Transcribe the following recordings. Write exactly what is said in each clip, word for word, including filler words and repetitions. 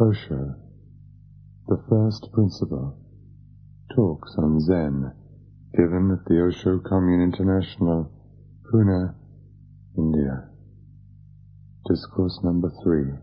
Osho, the first principle, talks on Zen, given at the Osho Commune International, Pune, India. Discourse number three.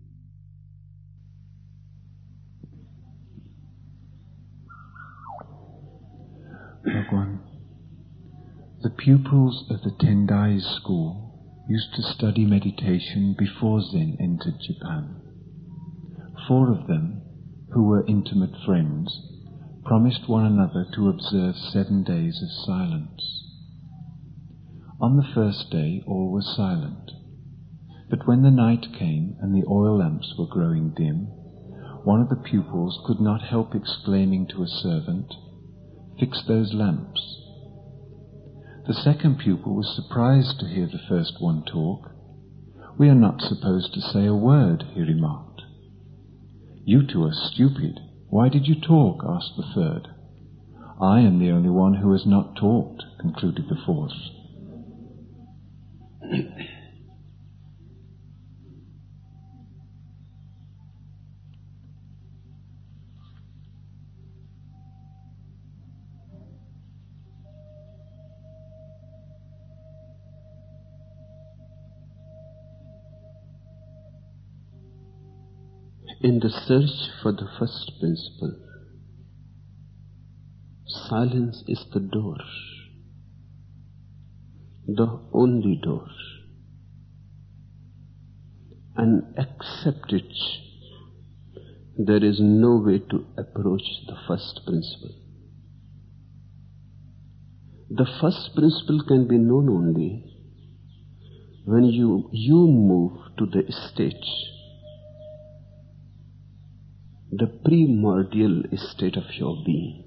Bhagwan, the pupils of the Tendai school used to study meditation before Zen entered Japan. Four of them, who were intimate friends, promised one another to observe seven days of silence. On the first day all was silent, but when the night came and the oil lamps were growing dim, one of the pupils could not help exclaiming to a servant, "Fix those lamps." The second pupil was surprised to hear the first one talk. "We are not supposed to say a word," he remarked. "You two are stupid. Why did you talk?" asked the third. "I am the only one who has not talked," concluded the fourth. In the search for the first principle, silence is the door, the only door, and except it, there is no way to approach the first principle. The first principle can be known only when you, you move to the stage, the primordial state of your being.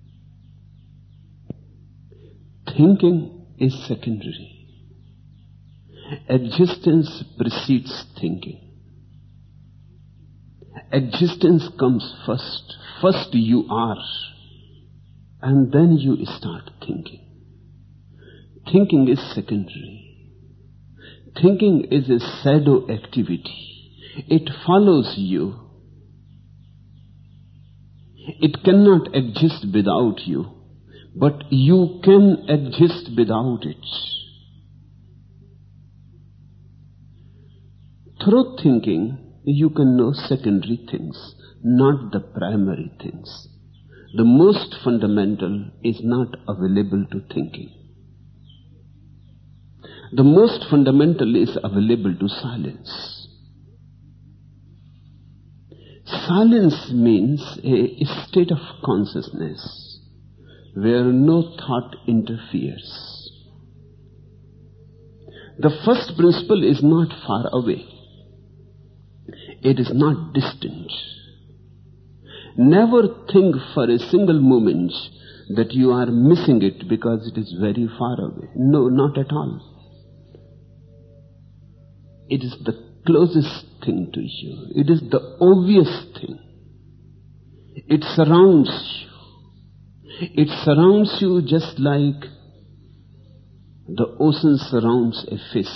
Thinking is secondary. Existence precedes thinking. Existence comes first. First you are, and then you start thinking. Thinking is secondary. Thinking is a shadow activity. It follows you. It cannot exist without you, but you can exist without it. Through thinking, you can know secondary things, not the primary things. The most fundamental is not available to thinking. The most fundamental is available to silence. Silence means a state of consciousness where no thought interferes. The first principle is not far away. It is not distant. Never think for a single moment that you are missing it because it is very far away. No, not at all. It is the closest thing to you. It is the obvious thing. It surrounds you. It surrounds you just like the ocean surrounds a fish.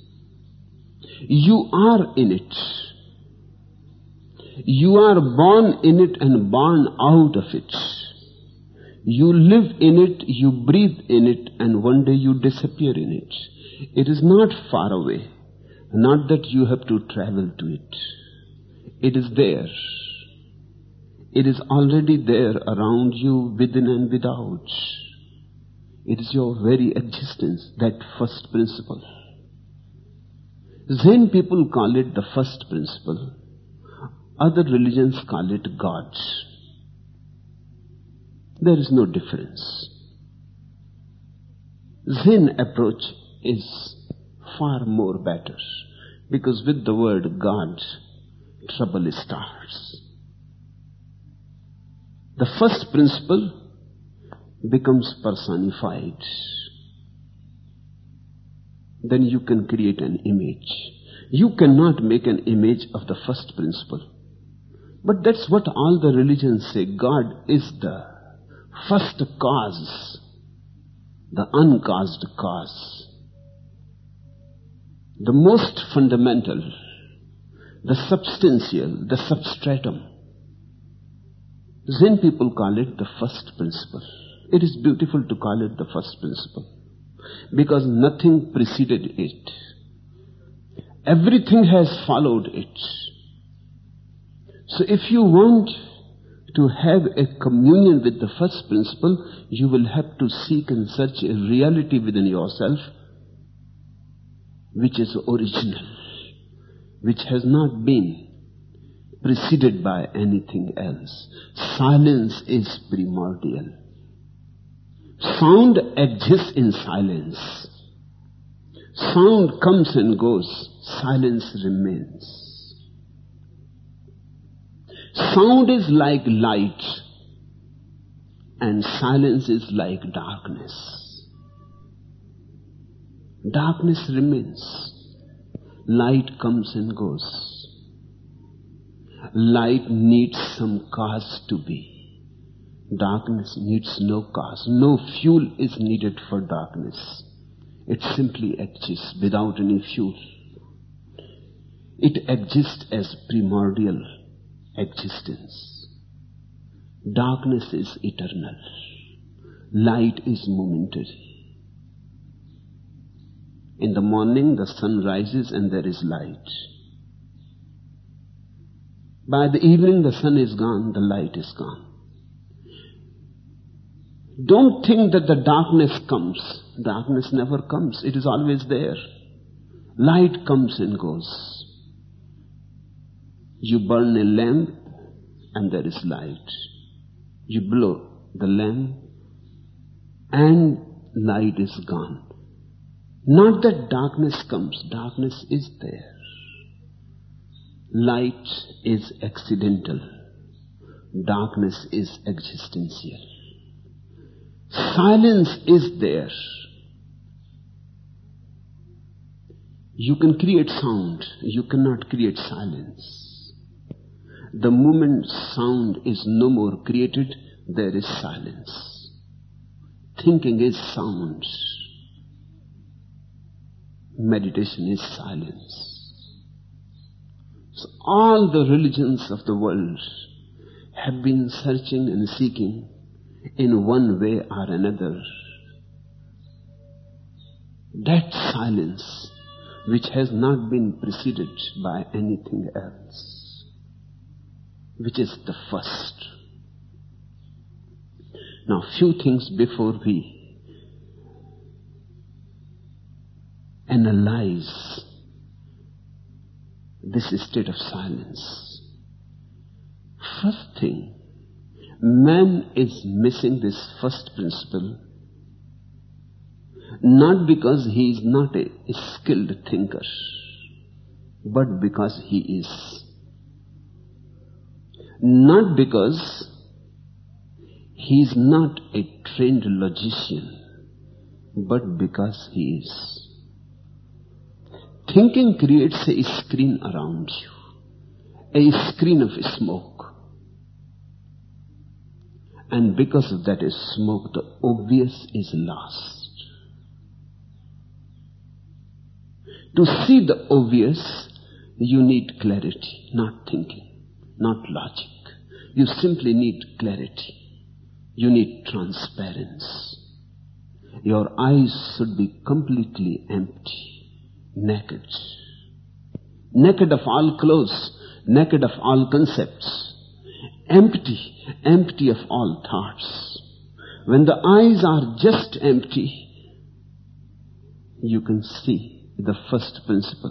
You are in it. You are born in it and born out of it. You live in it, you breathe in it, and one day you disappear in it. It is not far away. Not that you have to travel to it. It is there. It is already there around you, within and without. It is your very existence, that first principle. Zen people call it the first principle. Other religions call it God. There is no difference. Zen approach is far more better, because with the word God, trouble starts. The first principle becomes personified. Then you can create an image. You cannot make an image of the first principle. But that's what all the religions say. God is the first cause, the uncaused cause. The most fundamental, the substantial, the substratum. Zen people call it the first principle. It is beautiful to call it the first principle because nothing preceded it. Everything has followed it. So if you want to have a communion with the first principle, you will have to seek and search a reality within yourself which is original, which has not been preceded by anything else. Silence is primordial. Sound exists in silence. Sound comes and goes. Silence remains. Sound is like light and silence is like darkness. Darkness remains. Light comes and goes. Light needs some cause to be. Darkness needs no cause. No fuel is needed for darkness. It simply exists without any fuel. It exists as primordial existence. Darkness is eternal. Light is momentary. In the morning, the sun rises and there is light. By the evening, the sun is gone, the light is gone. Don't think that the darkness comes. Darkness never comes. It is always there. Light comes and goes. You burn a lamp and there is light. You blow the lamp and light is gone. Not that darkness comes. Darkness is there. Light is accidental. Darkness is existential. Silence is there. You can create sound. You cannot create silence. The moment sound is no more created, there is silence. Thinking is sound. Meditation is silence. So all the religions of the world have been searching and seeking in one way or another that silence which has not been preceded by anything else, which is the first. Now, few things before we analyze this state of silence. First thing, man is missing this first principle not because he is not a skilled thinker, but because he is. Not because he is not a trained logician, but because he is. Thinking creates a screen around you, a screen of smoke. And because of that smoke, the obvious is lost. To see the obvious, you need clarity, not thinking, not logic. You simply need clarity. You need transparency. Your eyes should be completely empty, naked. Naked of all clothes, naked of all concepts. Empty, empty of all thoughts. When the eyes are just empty, you can see the first principle.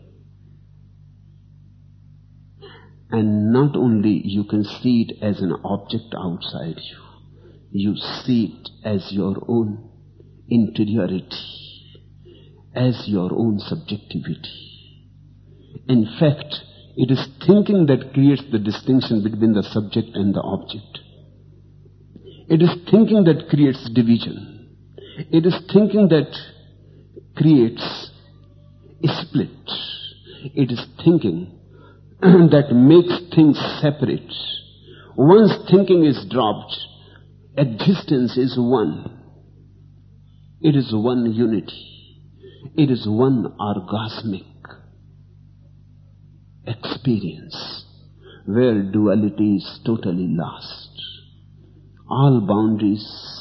And not only you can see it as an object outside you, you see it as your own interiority, as your own subjectivity. In fact, it is thinking that creates the distinction between the subject and the object. It is thinking that creates division. It is thinking that creates a split. It is thinking that makes things separate. Once thinking is dropped, existence is one. It is one unity. It is one orgasmic experience where duality is totally lost. All boundaries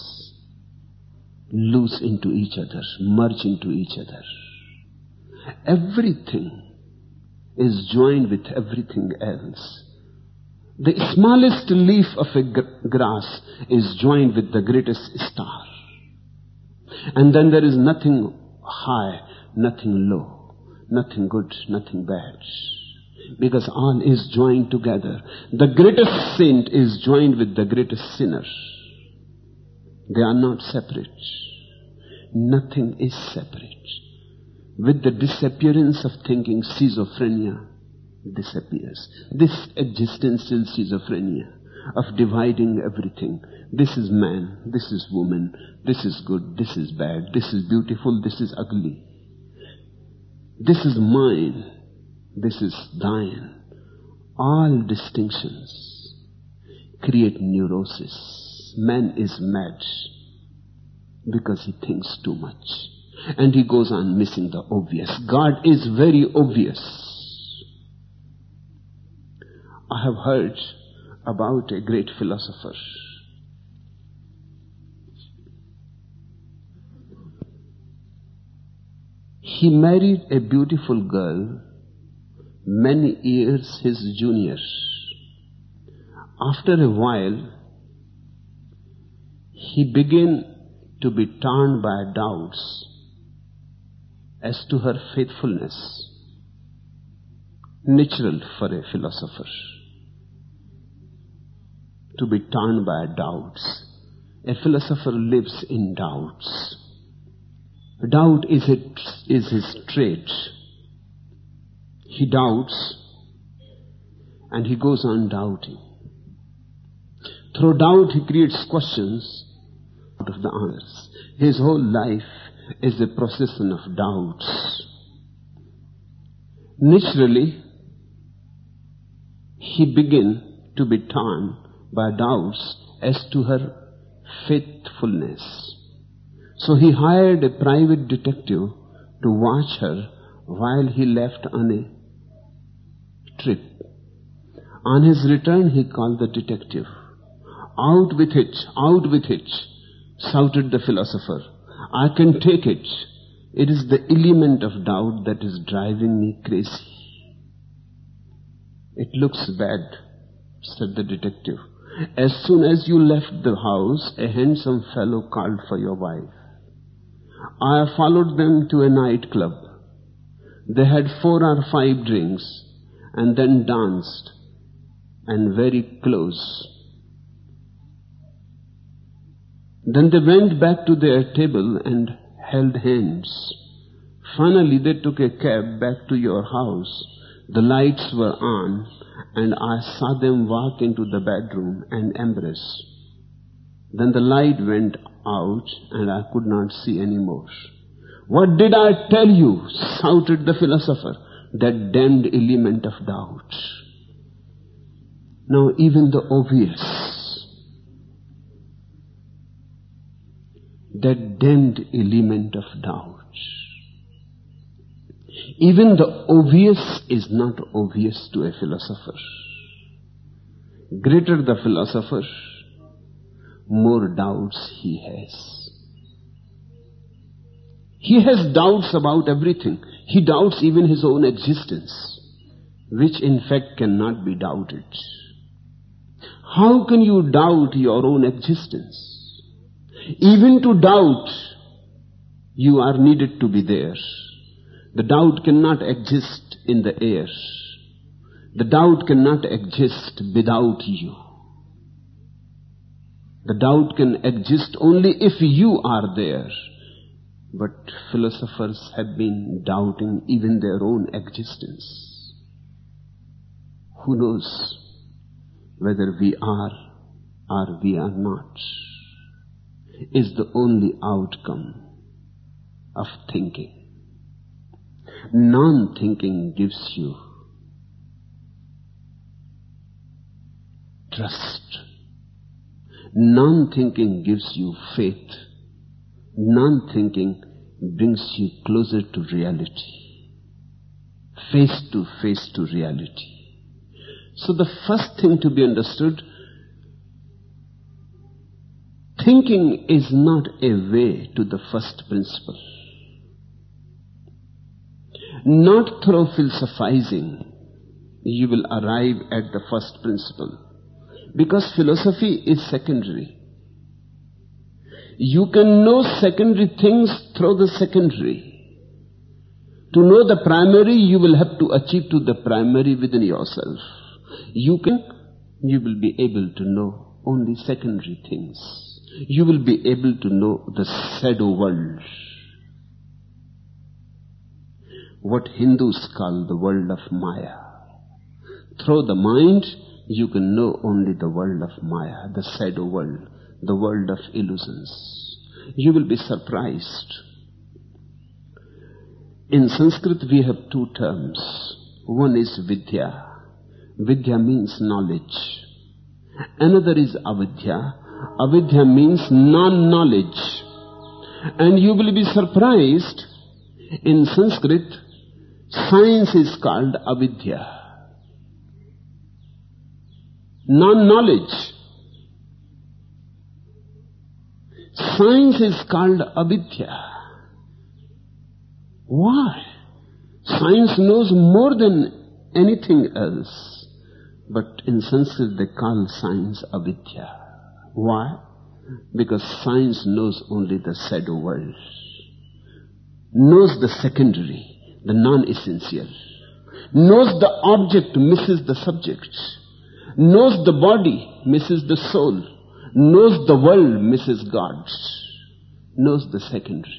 loose into each other, merge into each other. Everything is joined with everything else. The smallest leaf of a gr- grass is joined with the greatest star. And then there is nothing high, nothing low, nothing good, nothing bad. Because all is joined together. The greatest saint is joined with the greatest sinner. They are not separate. Nothing is separate. With the disappearance of thinking, schizophrenia disappears. This existential schizophrenia of dividing everything. This is man, this is woman, this is good, this is bad, this is beautiful, this is ugly. This is mine, this is thine. All distinctions create neurosis. Man is mad because he thinks too much. And he goes on missing the obvious. God is very obvious. I have heard about a great philosopher. He married a beautiful girl, many years his junior. After a while, he began to be torn by doubts as to her faithfulness. Natural for a philosopher to be torn by doubts. A philosopher lives in doubts. Doubt is, it, is his trait. He doubts and he goes on doubting. Through doubt he creates questions out of the answers. His whole life is a procession of doubts. Naturally, he began to be torn by doubts as to her faithfulness. So he hired a private detective to watch her while he left on a trip. On his return, he called the detective. "Out with it, out with it," shouted the philosopher. "I can take it. It is the element of doubt that is driving me crazy." "It looks bad," said the detective. "As soon as you left the house, a handsome fellow called for your wife. I followed them to a nightclub. They had four or five drinks and then danced, and very close. Then they went back to their table and held hands. Finally, they took a cab back to your house. The lights were on, and I saw them walk into the bedroom and embrace. Then the light went out, and I could not see any more." "What did I tell you?" shouted the philosopher. "That damned element of doubt." Now, even the obvious, that damned element of doubt, even the obvious is not obvious to a philosopher. Greater the philosopher, more doubts he has. He has doubts about everything. He doubts even his own existence, which in fact cannot be doubted. How can you doubt your own existence? Even to doubt, you are needed to be there. The doubt cannot exist in the air. The doubt cannot exist without you. The doubt can exist only if you are there. But philosophers have been doubting even their own existence. Who knows whether we are or we are not, is the only outcome of thinking. Non-thinking gives you trust. Non-thinking gives you faith. Non-thinking brings you closer to reality. face to face to reality. So the first thing to be understood, thinking is not a way to the first principle. Not through philosophizing you will arrive at the first principle, because philosophy is secondary. You can know secondary things through the secondary. To know the primary, you will have to achieve to the primary within yourself. You can, you will be able to know only secondary things. You will be able to know the shadow world. What Hindus call the world of Maya. Through the mind, you can know only the world of Maya, the shadow world, the world of illusions. You will be surprised. In Sanskrit we have two terms. One is Vidya. Vidya means knowledge. Another is Avidya. Avidya means non-knowledge. And you will be surprised, in Sanskrit, science is called Avidya. Non-knowledge. Science is called Avidya. Why? Science knows more than anything else. But in Sanskrit they call science Avidya. Why? Because science knows only the shadow world. Knows the secondary, the non-essential. Knows the object, misses the subject. Knows the body, misses the soul. Knows the world, misses God. Knows the secondary.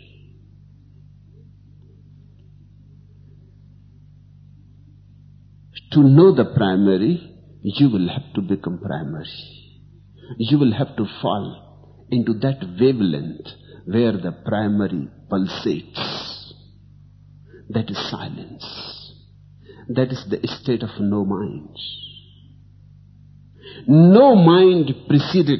To know the primary, you will have to become primary. You will have to fall into that wavelength where the primary pulsates. That is silence. That is the state of no mind. No mind preceded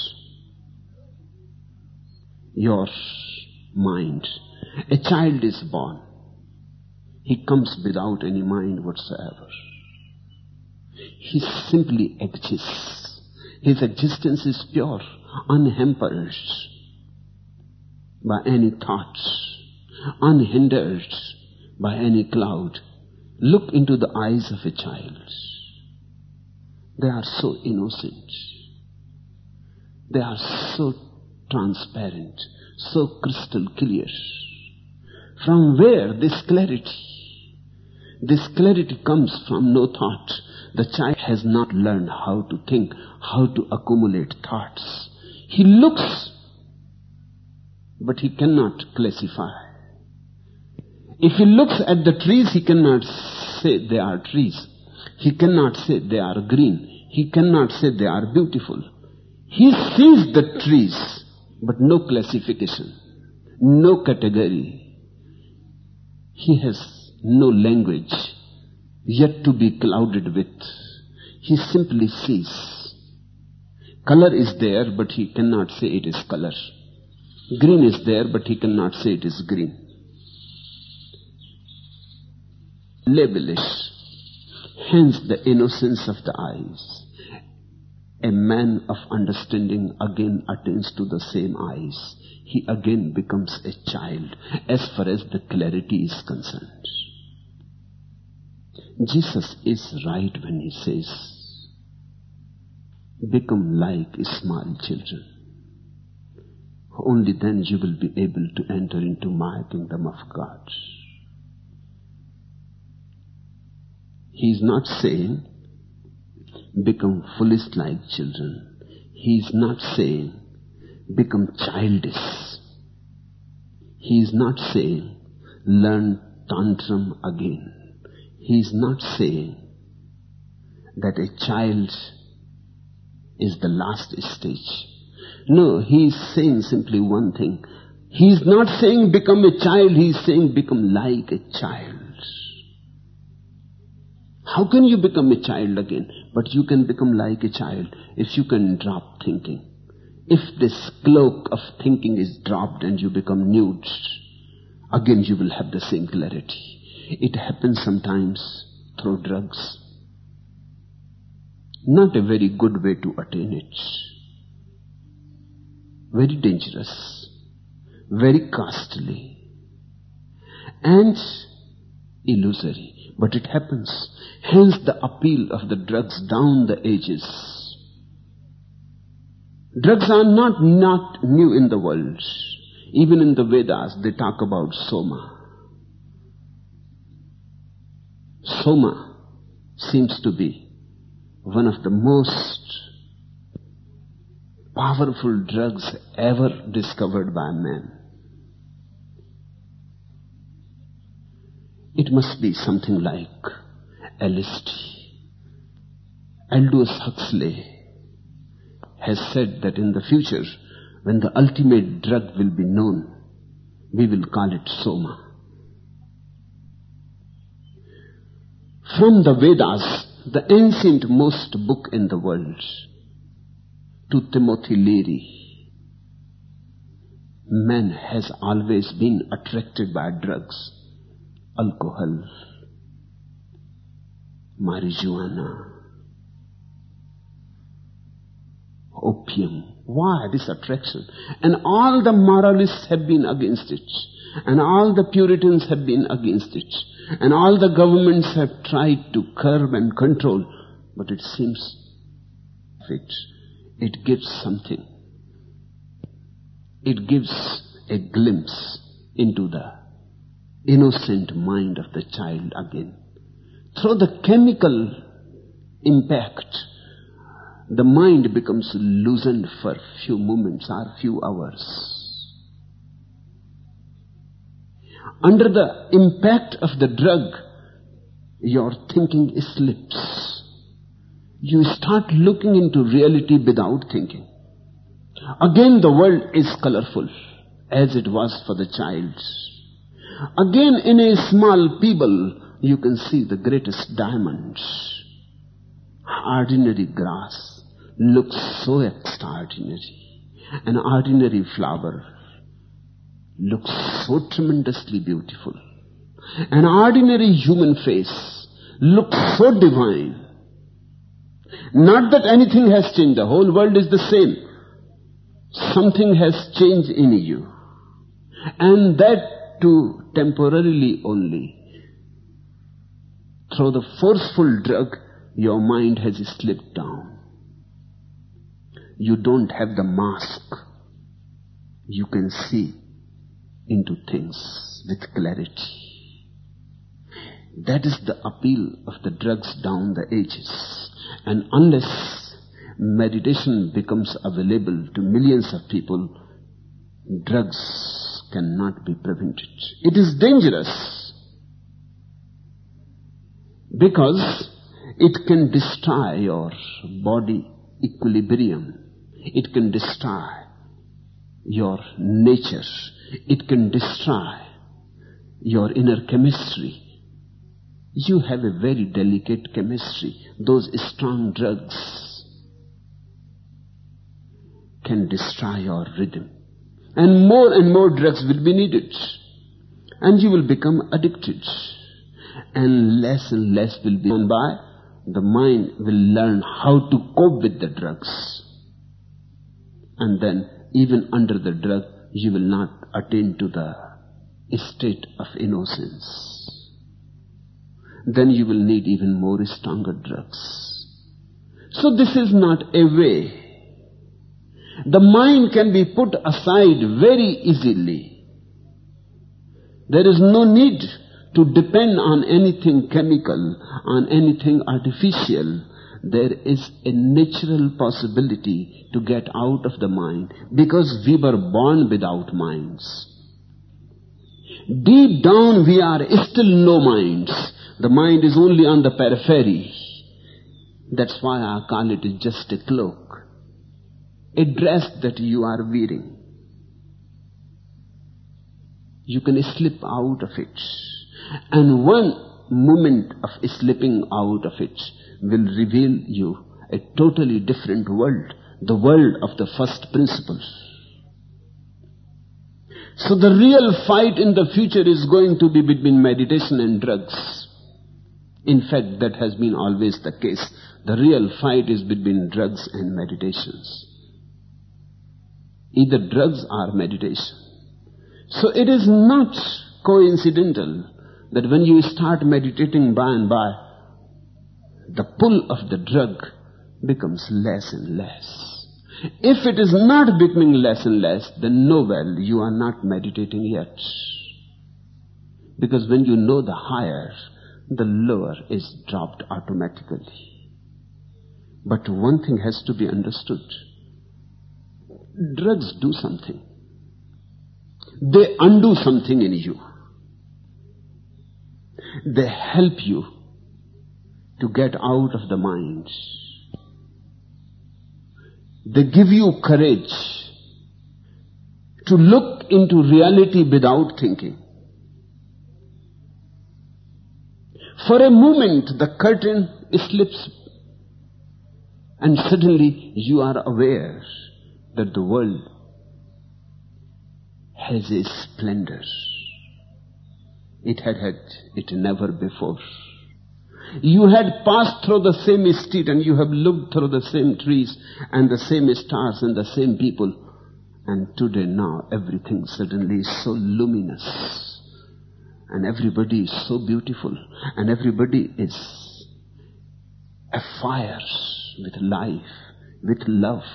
your mind. A child is born. He comes without any mind whatsoever. He simply exists. His existence is pure, unhampered by any thoughts, unhindered by any cloud. Look into the eyes of a child. They are so innocent. They are so transparent, so crystal clear. From where this clarity? This clarity comes from no thought. The child has not learned how to think, how to accumulate thoughts. He looks, but he cannot classify. If he looks at the trees, he cannot say they are trees. He cannot say they are green. He cannot say they are beautiful. He sees the trees, but no classification, no category. He has no language yet to be clouded with. He simply sees. Color is there, but he cannot say it is color. Green is there, but he cannot say it is green. Labelish. Hence the innocence of the eyes. A man of understanding again attains to the same eyes. He again becomes a child as far as the clarity is concerned. Jesus is right when he says, become like small children. Only then you will be able to enter into my kingdom of God. He is not saying, become foolish like children. He is not saying, become childish. He is not saying, learn tantrum again. He is not saying that a child is the last stage. No, he is saying simply one thing. He is not saying become a child, he is saying become like a child. How can you become a child again? But you can become like a child if you can drop thinking. If this cloak of thinking is dropped and you become nude, again you will have the same clarity. It happens sometimes through drugs. Not a very good way to attain it. Very dangerous, very costly, and illusory. But it happens. Hence the appeal of the drugs down the ages. Drugs are not, not new in the world. Even in the Vedas, they talk about Soma. Soma seems to be one of the most powerful drugs ever discovered by man. It must be something like L S D. Aldous Huxley has said that in the future, when the ultimate drug will be known, we will call it Soma. From the Vedas, the ancient most book in the world, to Timothy Leary, man has always been attracted by drugs, alcohol, marijuana, opium. Why this attraction? And all the moralists have been against it. And all the Puritans have been against it. And all the governments have tried to curb and control. But it seems it, it gives something. It gives a glimpse into the innocent mind of the child again. Through the chemical impact, the mind becomes loosened for few moments or few hours. Under the impact of the drug, your thinking slips. You start looking into reality without thinking. Again the world is colorful, as it was for the child. Again in a small pebble, you can see the greatest diamonds. Ordinary grass looks so extraordinary. An ordinary flower looks so tremendously beautiful. An ordinary human face looks so divine. Not that anything has changed. The whole world is the same. Something has changed in you. And that too temporarily only. Through the forceful drug, your mind has slipped down. You don't have the mask. You can see into things with clarity. That is the appeal of the drugs down the ages. And unless meditation becomes available to millions of people, drugs cannot be prevented. It is dangerous because it can destroy your body equilibrium. It can destroy your nature. It can destroy your inner chemistry. You have a very delicate chemistry. Those strong drugs can destroy your rhythm. And more and more drugs will be needed. And you will become addicted. And less and less will be done by. The mind will learn how to cope with the drugs. And then, even under the drug, you will not attain to the state of innocence. Then you will need even more stronger drugs. So this is not a way. The mind can be put aside very easily. There is no need to depend on anything chemical, on anything artificial. There is a natural possibility to get out of the mind because we were born without minds. Deep down we are still no minds. The mind is only on the periphery. That's why I call it just a cloak, a dress that you are wearing. You can slip out of it. And one moment of slipping out of it will reveal you a totally different world, the world of the first principles. So the real fight in the future is going to be between meditation and drugs. In fact, that has been always the case. The real fight is between drugs and meditations. Either drugs or meditation. So it is not coincidental that when you start meditating by and by, the pull of the drug becomes less and less. If it is not becoming less and less, then know well, you are not meditating yet. Because when you know the higher, the lower is dropped automatically. But one thing has to be understood. Drugs do something. They undo something in you. They help you to get out of the mind. They give you courage to look into reality without thinking. For a moment, the curtain slips and suddenly you are aware that the world has a splendor it had had it never before. You had passed through the same street and you have looked through the same trees and the same stars and the same people. And today now everything suddenly is so luminous. And everybody is so beautiful. And everybody is afire with life, with love.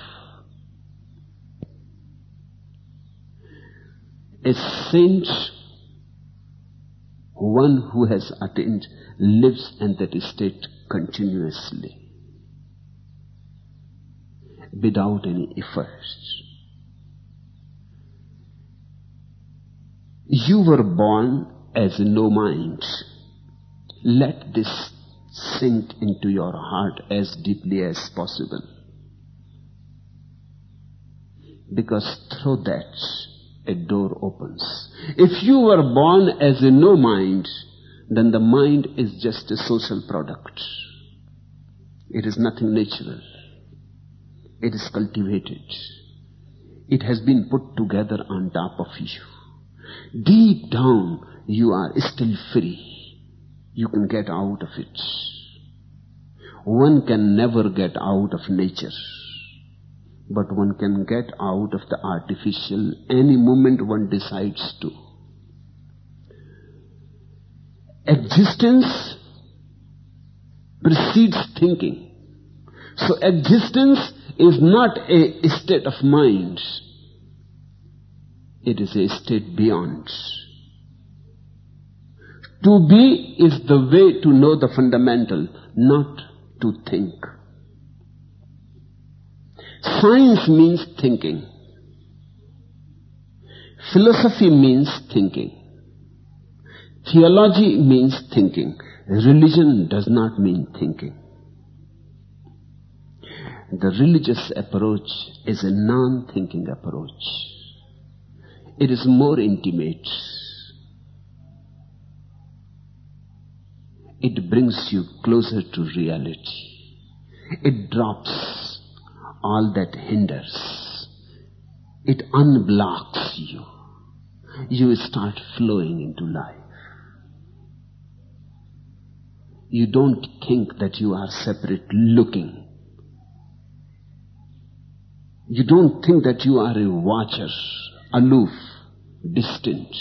A saint, one who has attained, lives in that state continuously, without any effort. You were born as no mind. Let this sink into your heart as deeply as possible. Because through that, a door opens. If you were born as a no mind, then the mind is just a social product. It is nothing natural. It is cultivated. It has been put together on top of you. Deep down, you are still free. You can get out of it. One can never get out of nature. But one can get out of the artificial any moment one decides to. Existence precedes thinking. So existence is not a state of mind. It is a state beyond. To be is the way to know the fundamental, not to think. Science means thinking. Philosophy means thinking. Theology means thinking. Religion does not mean thinking. The religious approach is a non-thinking approach. It is more intimate. It brings you closer to reality. It drops all that hinders. It unblocks you. You start flowing into life. You don't think that you are separate looking. You don't think that you are a watcher, aloof, distant.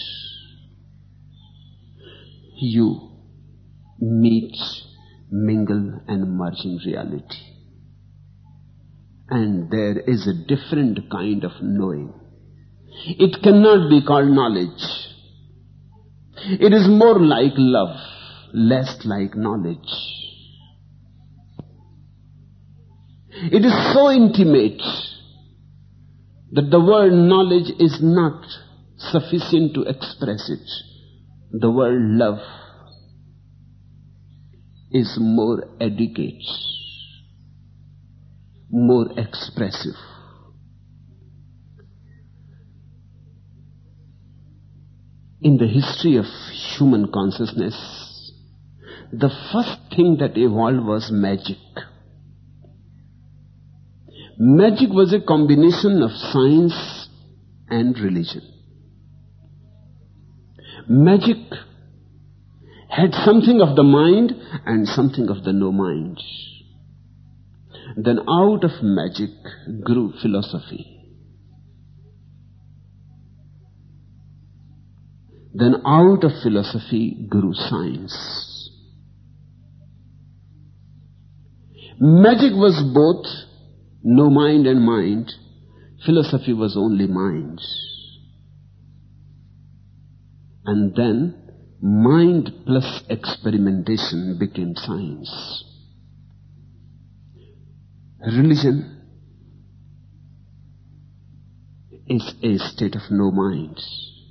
You meet, mingle, and merge in reality. And there is a different kind of knowing. It cannot be called knowledge. It is more like love, less like knowledge. It is so intimate that the word knowledge is not sufficient to express it. The word love is more adequate, more expressive. In the history of human consciousness, the first thing that evolved was magic. Magic was a combination of science and religion. Magic had something of the mind and something of the no mind. Then out of magic grew philosophy. Then out of philosophy grew science. Magic was both no mind and mind. Philosophy was only mind. And then mind plus experimentation became science. Religion is a state of no mind.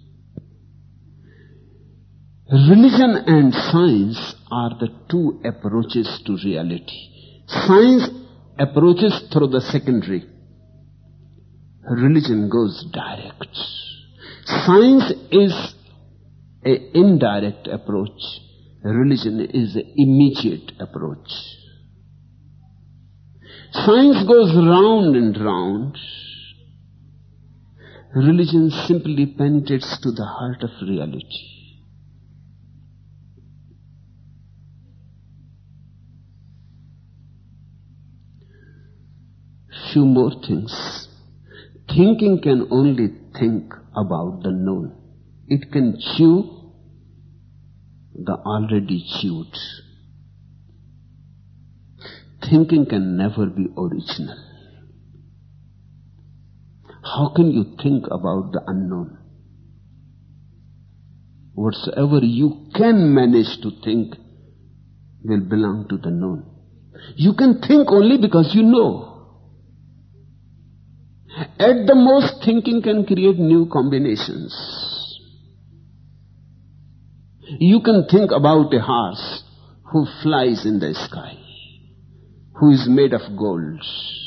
Religion and science are the two approaches to reality. Science approaches through the secondary. Religion goes direct. Science is an indirect approach. Religion is an immediate approach. Science goes round and round. Religion simply penetrates to the heart of reality. Few more things. Thinking can only think about the known. It can chew the already chewed. Thinking can never be original. How can you think about the unknown? Whatsoever you can manage to think will belong to the known. You can think only because you know. At the most, thinking can create new combinations. You can think about a horse who flies in the sky, who is made of gold.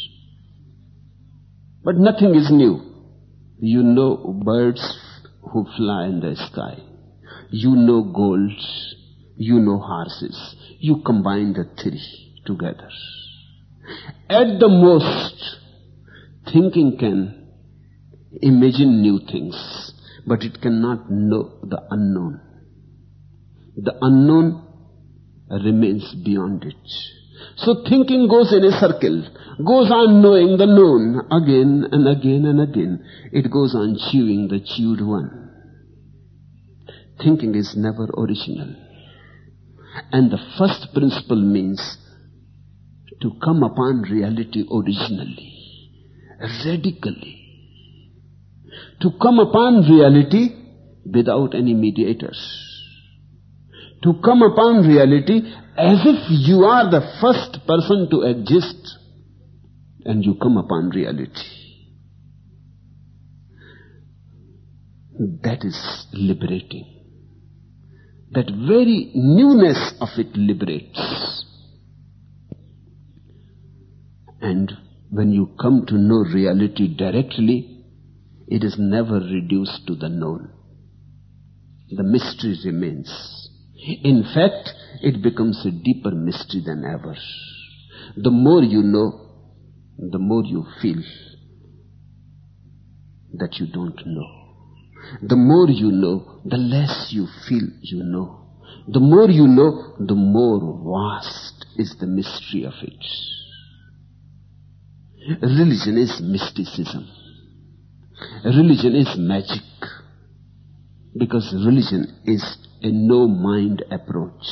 But nothing is new. You know birds who fly in the sky. You know gold. You know horses. You combine the three together. At the most, thinking can imagine new things, but it cannot know the unknown. The unknown remains beyond it. So thinking goes in a circle, goes on knowing the known again and again and again. It goes on chewing the chewed one. Thinking is never original. And the first principle means to come upon reality originally. Radically. To come upon reality without any mediators. To come upon reality as if you are the first person to exist, and you come upon reality. That is liberating. That very newness of it liberates. And when you come to know reality directly, it is never reduced to the known. The mystery remains. In fact, it becomes a deeper mystery than ever. The more you know, the more you feel that you don't know. The more you know, the less you feel you know. The more you know, the more vast is the mystery of it. Religion is mysticism. Religion is magic. Because religion is a no-mind approach.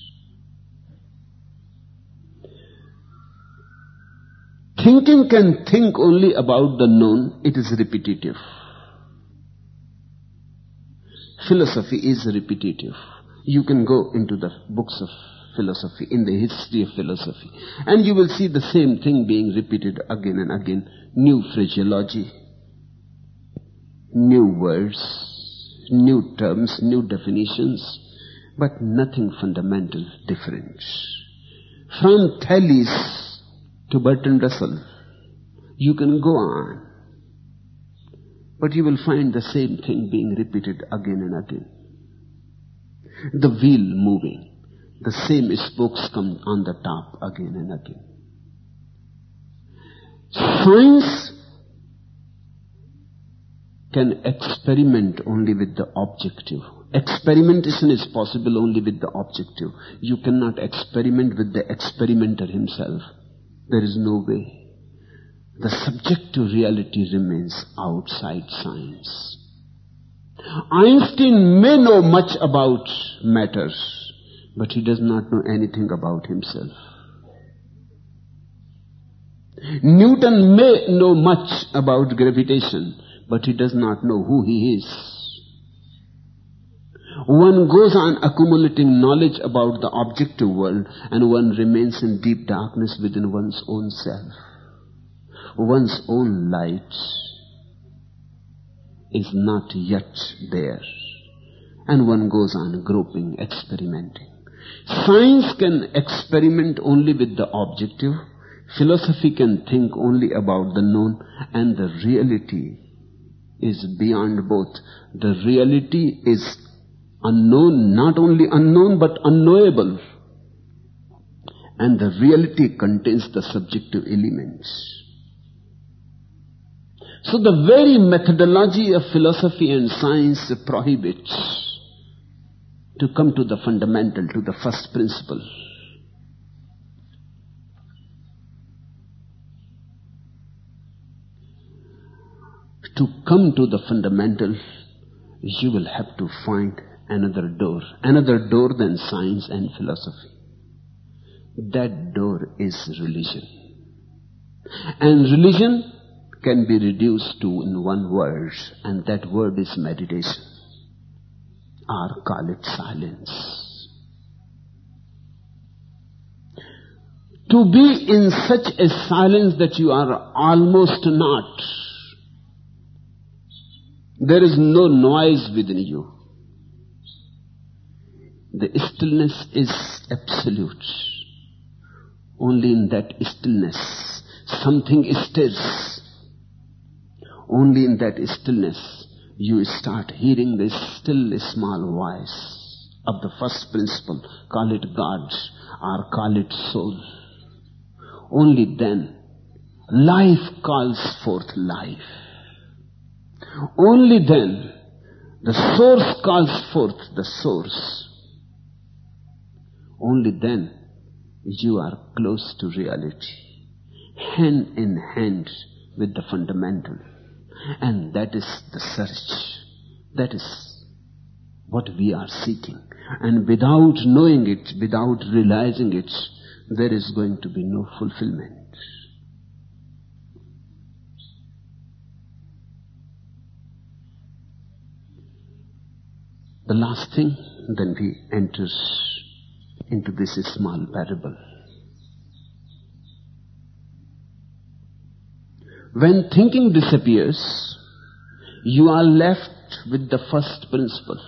Thinking can think only about the known. It is repetitive. Philosophy is repetitive. You can go into the books of philosophy, in the history of philosophy, and you will see the same thing being repeated again and again. New phraseology, new words, new terms, new definitions, but nothing fundamental different. From Thales to Bertrand Russell, you can go on, but you will find the same thing being repeated again and again. The wheel moving, the same spokes come on the top again and again. Science can experiment only with the objective. Experimentation is possible only with the objective. You cannot experiment with the experimenter himself. There is no way. The subjective reality remains outside science. Einstein may know much about matters, but he does not know anything about himself. Newton may know much about gravitation, but he does not know who he is. One goes on accumulating knowledge about the objective world, and one remains in deep darkness within one's own self. One's own light is not yet there, and one goes on groping, experimenting. Science can experiment only with the objective. Philosophy can think only about the known, and the reality is beyond both. The reality is unknown, not only unknown but unknowable. And the reality contains the subjective elements. So the very methodology of philosophy and science prohibits to come to the fundamental, to the first principle. To come to the fundamental, you will have to find another door, another door than science and philosophy. That door is religion. And religion can be reduced to in one word, and that word is meditation. Or call it silence. To be in such a silence that you are almost not. There is no noise within you. The stillness is absolute. Only in that stillness, something stirs. Only in that stillness, you start hearing this still small voice of the first principle. Call it God or call it soul. Only then, life calls forth life. Only then, the source calls forth the source. Only then, you are close to reality, hand in hand with the fundamental. And that is the search. That is what we are seeking. And without knowing it, without realizing it, there is going to be no fulfillment. The last thing, then we enter into this small parable. When thinking disappears, you are left with the first principle.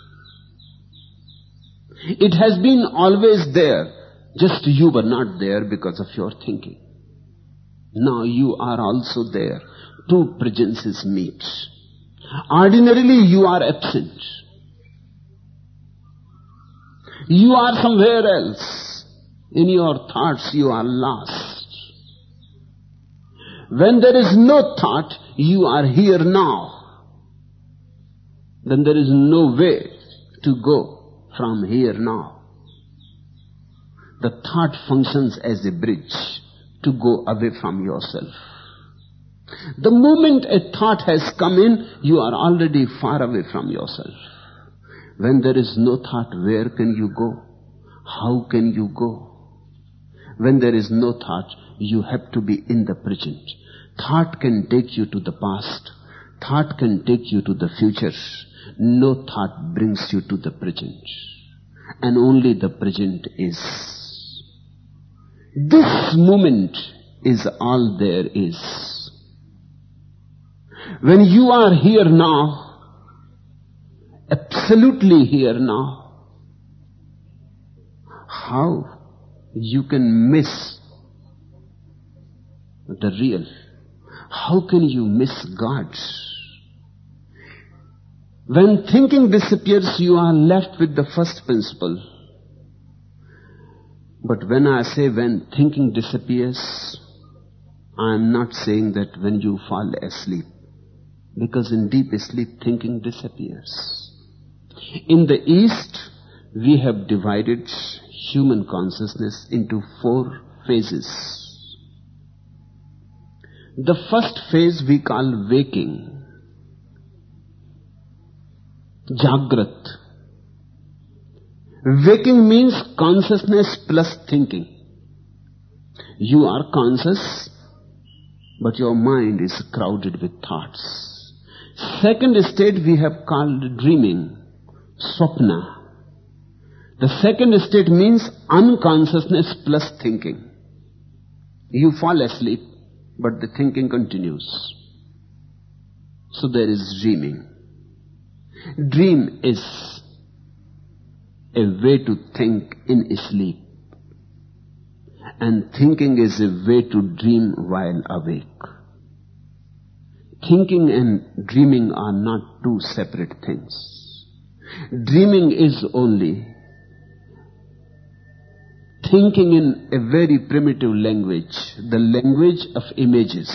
It has been always there, just you were not there because of your thinking. Now you are also there. Two presences meet. Ordinarily you are absent. You are somewhere else. In your thoughts you are lost. When there is no thought, you are here now. Then there is no way to go from here now. The thought functions as a bridge to go away from yourself. The moment a thought has come in, you are already far away from yourself. When there is no thought, where can you go? How can you go? When there is no thought, you have to be in the present. Thought can take you to the past. Thought can take you to the future. No thought brings you to the present. And only the present is. This moment is all there is. When you are here now, absolutely here now, how you can miss the real? How can you miss God? When thinking disappears, you are left with the first principle. But when I say when thinking disappears, I am not saying that when you fall asleep. Because in deep sleep, thinking disappears. In the East, we have divided human consciousness into four phases. The first phase we call waking, Jagrat. Waking means consciousness plus thinking. You are conscious, but your mind is crowded with thoughts. Second state we have called dreaming, Swapna. The second state means unconsciousness plus thinking. You fall asleep, but the thinking continues. So there is dreaming. Dream is a way to think in sleep, and thinking is a way to dream while awake. Thinking and dreaming are not two separate things. Dreaming is only thinking in a very primitive language, the language of images.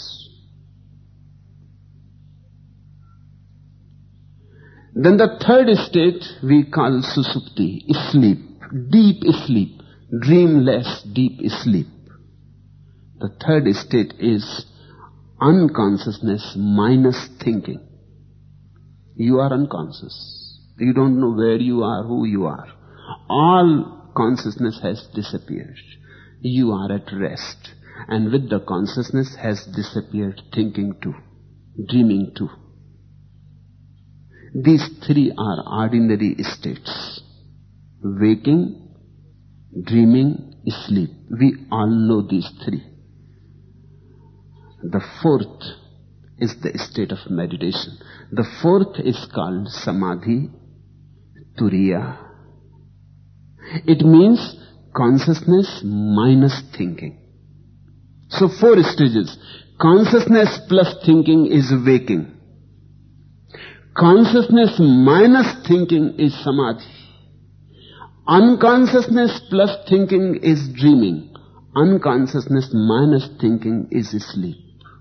Then the third state we call susupti, sleep, deep sleep, dreamless deep sleep. The third state is unconsciousness minus thinking. You are unconscious. You don't know where you are, who you are. All consciousness has disappeared. You are at rest. And with the consciousness has disappeared thinking too, dreaming too. These three are ordinary states. Waking, dreaming, sleep. We all know these three. The fourth is the state of meditation. The fourth is called Samadhi, Turiya. It means consciousness minus thinking. So four stages. Consciousness plus thinking is waking. Consciousness minus thinking is Samadhi. Unconsciousness plus thinking is dreaming. Unconsciousness minus thinking is sleep.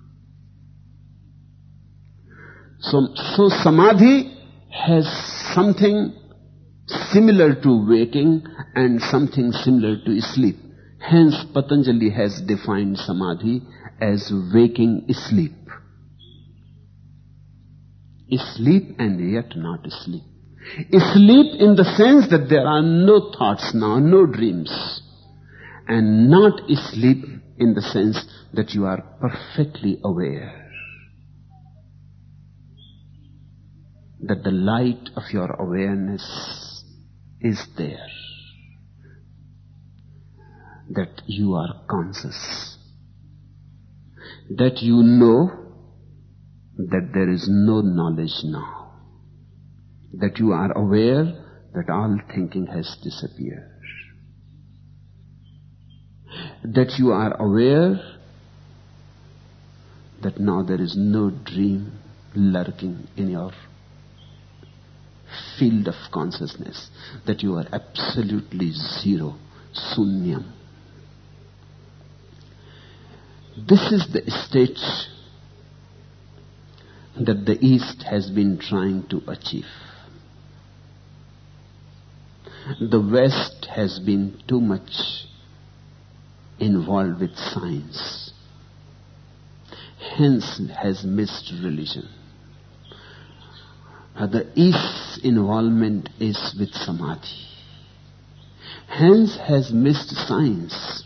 So, so Samadhi has something similar to waking and something similar to sleep. Hence Patanjali has defined Samadhi as waking sleep. Sleep and yet not sleep. Sleep in the sense that there are no thoughts now, no dreams. And not sleep in the sense that you are perfectly aware. That the light of your awareness is there. That you are conscious. That you know that there is no knowledge now. That you are aware that all thinking has disappeared. That you are aware that now there is no dream lurking in your field of consciousness. That you are absolutely zero, sunyam. This is the state that the East has been trying to achieve. The West has been too much involved with science, hence has missed religion. Uh, the East's involvement is with Samadhi, hence has missed science.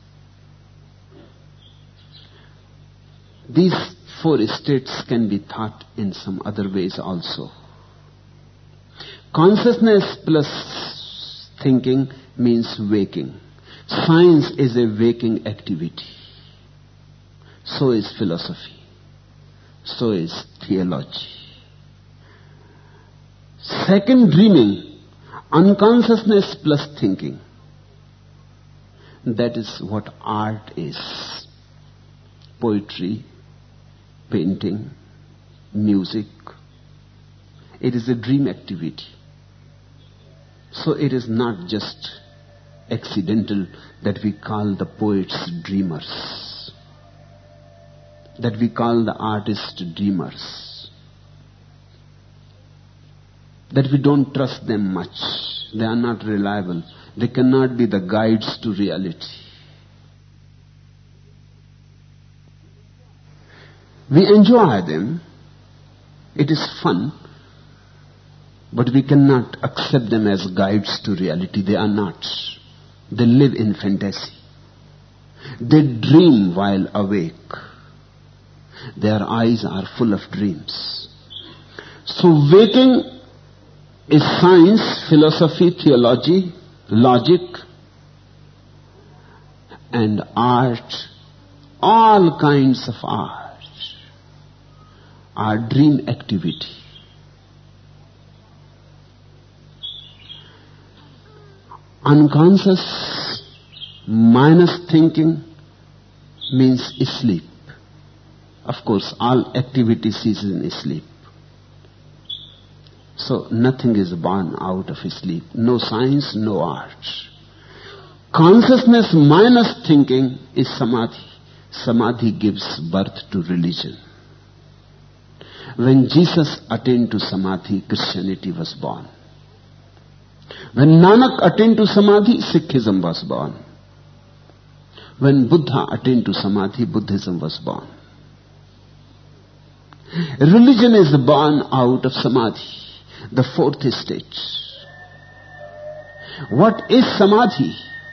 These four states can be thought in some other ways also. Consciousness plus thinking means waking. Science is a waking activity. So is philosophy. So is theology. Second, dreaming. Unconsciousness plus thinking. That is what art is. Poetry, painting, music. It is a dream activity. So it is not just accidental that we call the poets dreamers, that we call the artists dreamers. that we don't trust them much. They are not reliable. They cannot be the guides to reality. We enjoy them. It is fun. But we cannot accept them as guides to reality. They are not. They live in fantasy. They dream while awake. Their eyes are full of dreams. So waking is science, philosophy, theology, logic, and art. All kinds of art are dream activity. Unconscious minus thinking means sleep. Of course, all activity ceases in sleep. So nothing is born out of sleep. No science, no art. Consciousness minus thinking is samadhi. Samadhi gives birth to religion. When Jesus attained to samadhi, Christianity was born. When Nanak attained to samadhi, Sikhism was born. When Buddha attained to samadhi, Buddhism was born. Religion is born out of samadhi, the fourth stage. What is samadhi?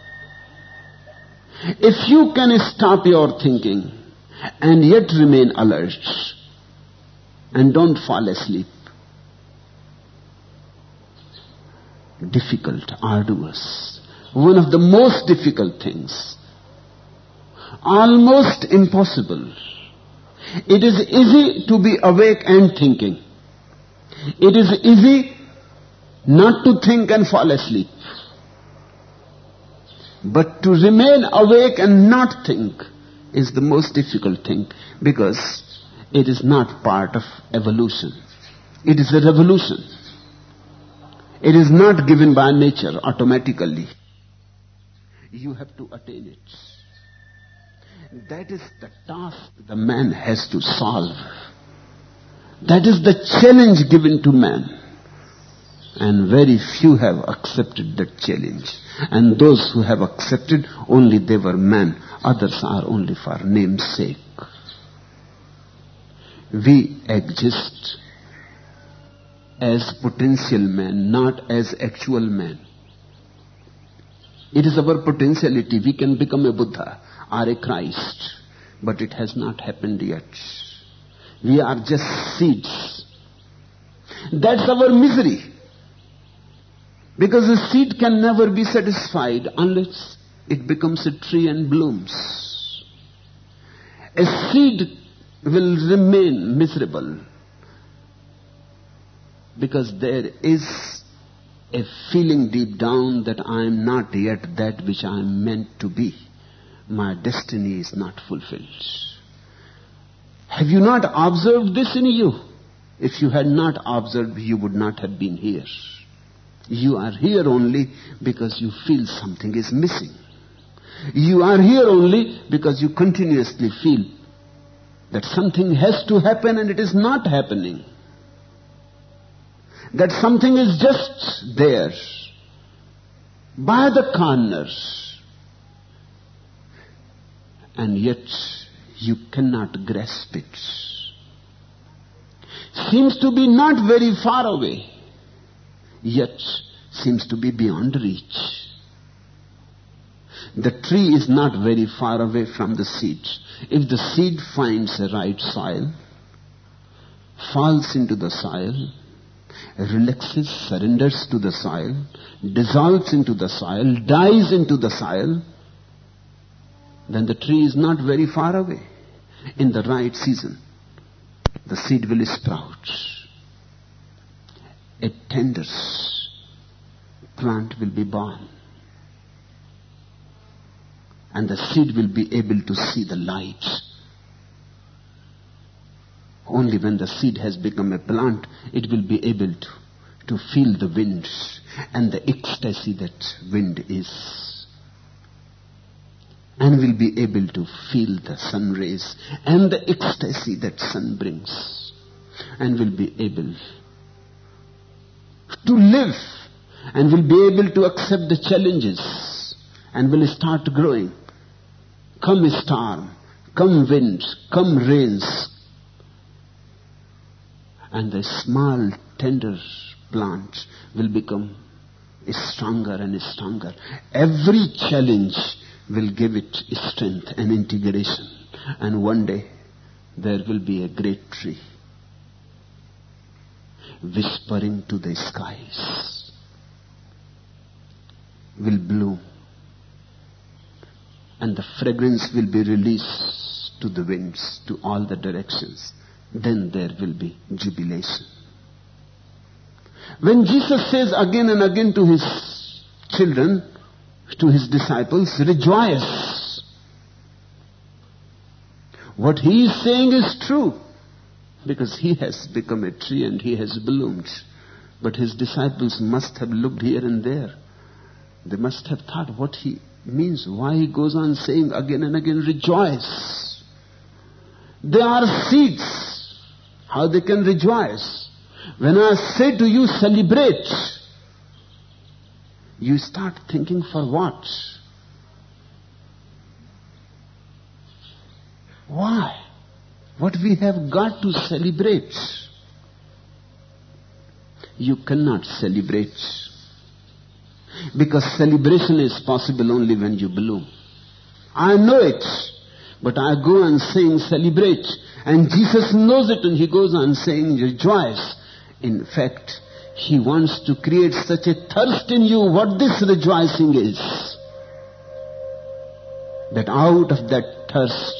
If you can stop your thinking and yet remain alert and don't fall asleep, difficult, arduous, one of the most difficult things, almost impossible. It is easy to be awake and thinking. It is easy not to think and fall asleep. But to remain awake and not think is the most difficult thing, because it is not part of evolution. It is a revolution. It is not given by nature automatically. You have to attain it. That is the task the man has to solve. That is the challenge given to man. And very few have accepted that challenge. And those who have accepted, only they were men. Others are only for name's sake. We exist as potential men, not as actual men. It is our potentiality. We can become a Buddha or a Christ, but it has not happened yet. We are just seeds. That's our misery. Because the seed can never be satisfied unless it becomes a tree and blooms. A seed will remain miserable because there is a feeling deep down that I am not yet that which I am meant to be. My destiny is not fulfilled. Have you not observed this in you? If you had not observed, you would not have been here. You are here only because you feel something is missing. You are here only because you continuously feel that something has to happen and it is not happening. That something is just there, by the corners, and yet you cannot grasp it. Seems to be not very far away, yet seems to be beyond reach. The tree is not very far away from the seed. If the seed finds the right soil, falls into the soil, relaxes, surrenders to the soil, dissolves into the soil, dies into the soil, then the tree is not very far away. In the right season, the seed will sprout. A tender plant will be born. And the seed will be able to see the light. Only when the seed has become a plant, it will be able to, to feel the wind and the ecstasy that wind is. And will be able to feel the sun rays and the ecstasy that sun brings. And will be able to live and will be able to accept the challenges and will start growing. Come storm, come wind, come rains. And the small, tender plant will become stronger and stronger. Every challenge will give it strength and integration. And one day, there will be a great tree whispering to the skies, will bloom, and the fragrance will be released to the winds, to all the directions. Then there will be jubilation. When Jesus says again and again to his children, to his disciples, rejoice, what he is saying is true, because he has become a tree and he has bloomed. But his disciples must have looked here and there. They must have thought what he means, why he goes on saying again and again, rejoice. They are seeds. How they can rejoice? When I say to you, celebrate, you start thinking for what? Why? What we have got to celebrate? You cannot celebrate, because celebration is possible only when you bloom. I know it, but I go on saying celebrate, and Jesus knows it, and he goes on saying rejoice. In fact, he wants to create such a thirst in you what this rejoicing is, that out of that thirst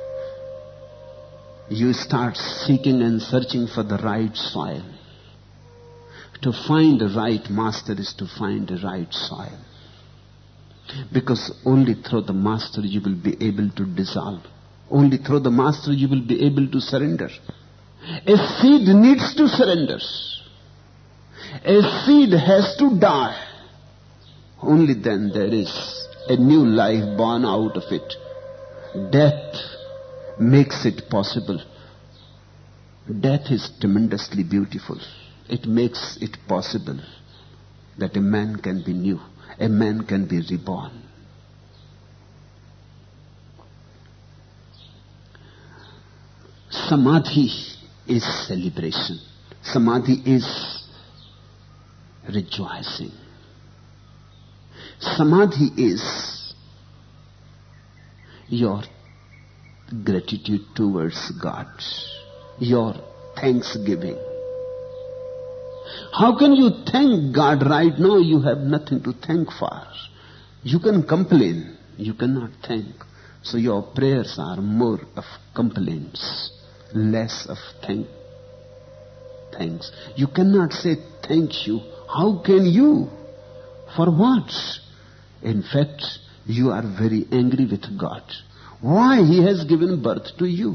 you start seeking and searching for the right soil. To find the right master is to find the right soil. Because only through the master you will be able to dissolve. Only through the master you will be able to surrender. A seed needs to surrender. A seed has to die. Only then there is a new life born out of it. Death makes it possible. Death is tremendously beautiful. It makes it possible that a man can be new. A man can be reborn. Samadhi is celebration. Samadhi is rejoicing. Samadhi is your gratitude towards God, your thanksgiving. How can you thank God right now? You have nothing to thank for. You can complain, you cannot thank. So your prayers are more of complaints, less of thank, thanks. You cannot say thank you. How can you? For what? In fact, you are very angry with God. Why He has given birth to you?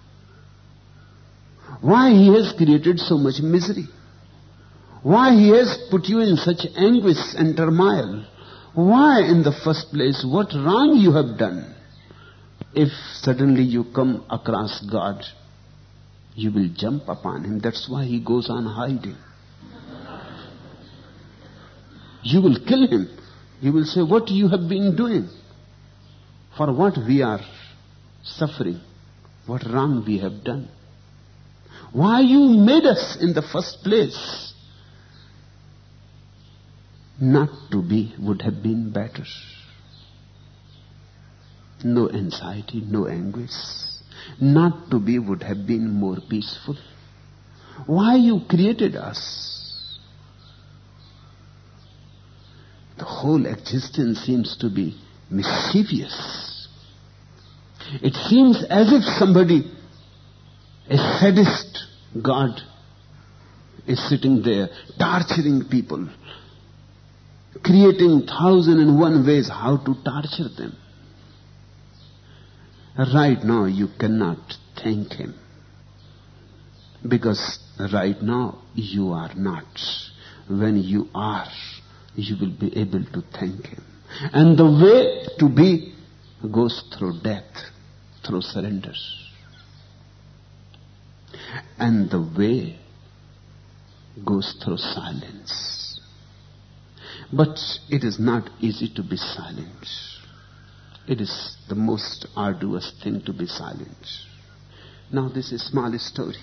Why He has created so much misery? Why He has put you in such anguish and turmoil? Why in the first place? What wrong you have done? If suddenly you come across God, you will jump upon Him. That's why He goes on hiding. You will kill Him. You will say, what you have been doing? For what we are suffering? What wrong we have done? Why you made us in the first place? Not to be would have been better. No anxiety, no anguish. Not to be would have been more peaceful. Why you created us? The whole existence seems to be mischievous. It seems as if somebody, a sadist God, is sitting there torturing people, creating thousand and one ways how to torture them. Right now you cannot thank Him, because right now you are not. When you are, you will be able to thank Him. And the way to be goes through death, through surrender. And the way goes through silence. But it is not easy to be silent. It is the most arduous thing to be silent. Now this is a small story.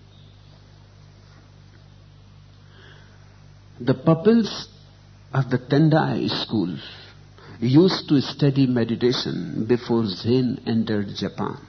The pupils of the Tendai school used to study meditation before Zen entered Japan.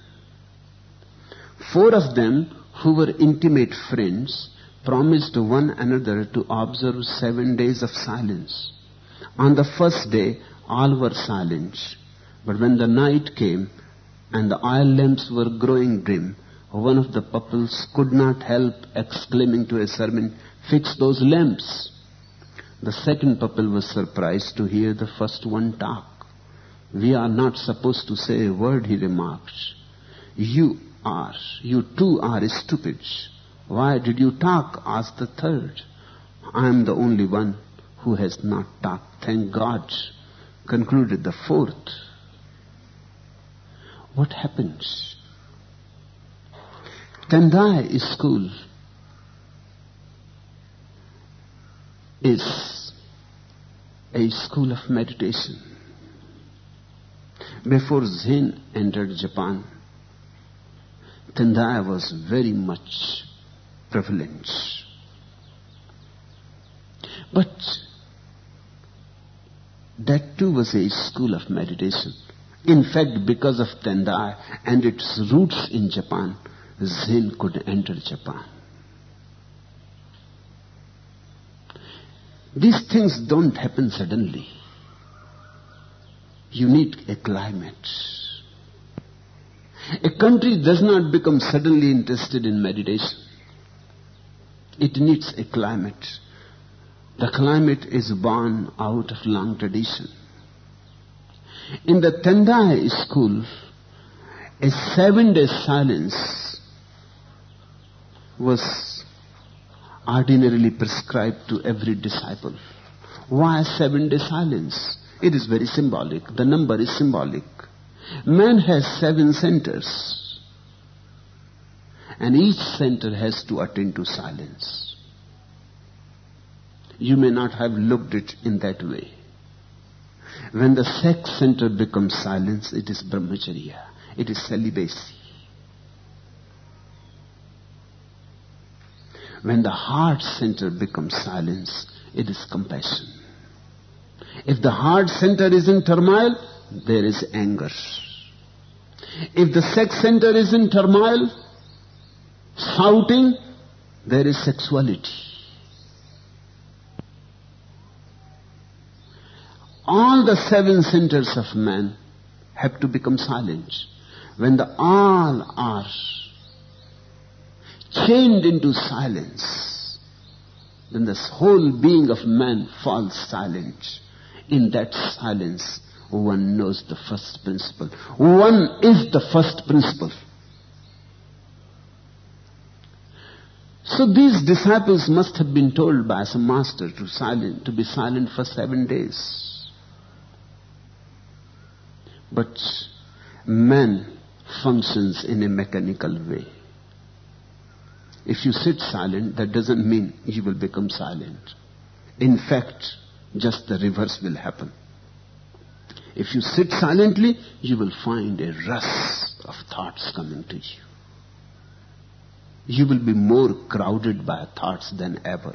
Four of them, who were intimate friends, promised one another to observe seven days of silence. On the first day, all were silent. But when the night came and the oil lamps were growing dim, one of the pupils could not help exclaiming to a servant, "Fix those lamps." The second pupil was surprised to hear the first one talk. "We are not supposed to say a word," he remarked. You are, you too are stupid. "Why did you talk?" asked the third. "I am the only one who has not talked, thank God," concluded the fourth. What happens? Tendai school is a school of meditation. Before Zen entered Japan, Tendai was very much prevalent. But that too was a school of meditation. In fact, because of Tendai and its roots in Japan, Zen could enter Japan. These things don't happen suddenly. You need a climate. A country does not become suddenly interested in meditation. It needs a climate. The climate is born out of long tradition. In the Tendai school, a seven-day silence was ordinarily prescribed to every disciple. Why seven-day silence? It is very symbolic. The number is symbolic. Man has seven centers, and each center has to attend to silence. You may not have looked at it in that way. When the sex center becomes silence, it is brahmacharya. It is celibacy. When the heart center becomes silence, it is compassion. If the heart center is in turmoil, there is anger. If the sex center is in turmoil, shouting, there is sexuality. All the seven centers of man have to become silent. When the all are chained into silence, then this whole being of man falls silent. In that silence, one knows the first principle. One is the first principle. So these disciples must have been told by some master to silent, to be silent for seven days. But man functions in a mechanical way. If you sit silent, that doesn't mean you will become silent. In fact, just the reverse will happen. If you sit silently, you will find a rush of thoughts coming to you. You will be more crowded by thoughts than ever.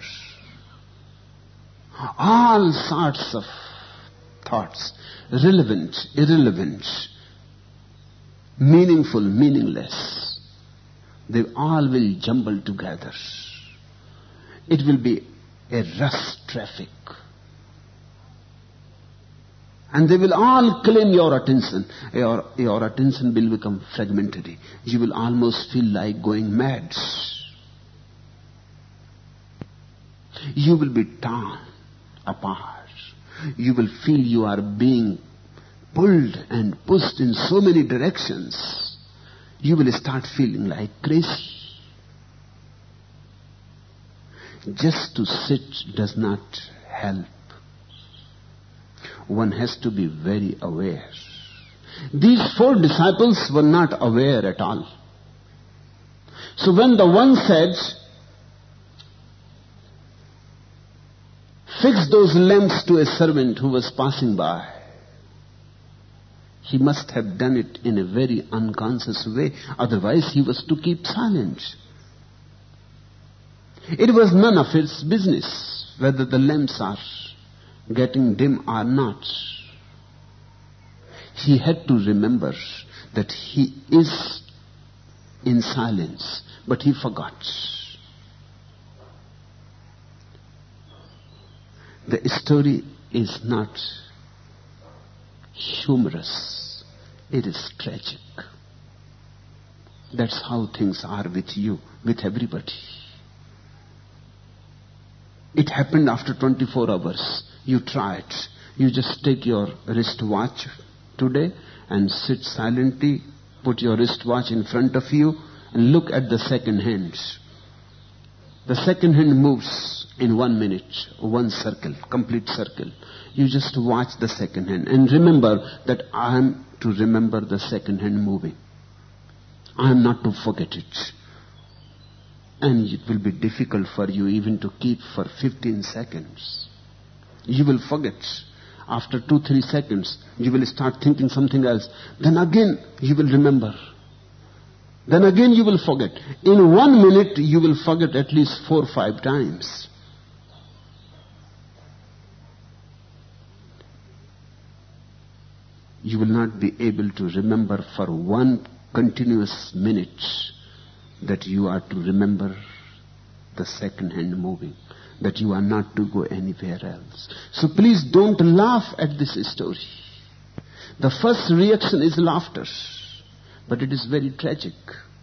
All sorts of thoughts, relevant, irrelevant, meaningful, meaningless, they all will jumble together. It will be a rush traffic. And they will all claim your attention. Your, your attention will become fragmentary. You will almost feel like going mad. You will be torn apart. You will feel you are being pulled and pushed in so many directions. You will start feeling like crazy. Just to sit does not help. One has to be very aware. These four disciples were not aware at all. So when the one said, fix those lamps to a servant who was passing by. He must have done it in a very unconscious way. Otherwise, he was to keep silent. It was none of his business whether the lamps are getting dim or not. He had to remember that he is in silence, but he forgot. The story is not humorous. It is tragic. That's how things are with you, with everybody. It happened after twenty-four hours. You try it. You just take your wristwatch today and sit silently, put your wristwatch in front of you and look at the second hand. The second hand moves in one minute, one circle, complete circle. You just watch the second hand and remember that I am to remember the second hand moving. I am not to forget it. And it will be difficult for you even to keep for fifteen seconds. You will forget. After two, three seconds, you will start thinking something else. Then again, you will remember. Then again, you will forget. In one minute, you will forget at least four or five times. You will not be able to remember for one continuous minute that you are to remember the second hand moving, that you are not to go anywhere else. So please don't laugh at this story. The first reaction is laughter, but it is very tragic.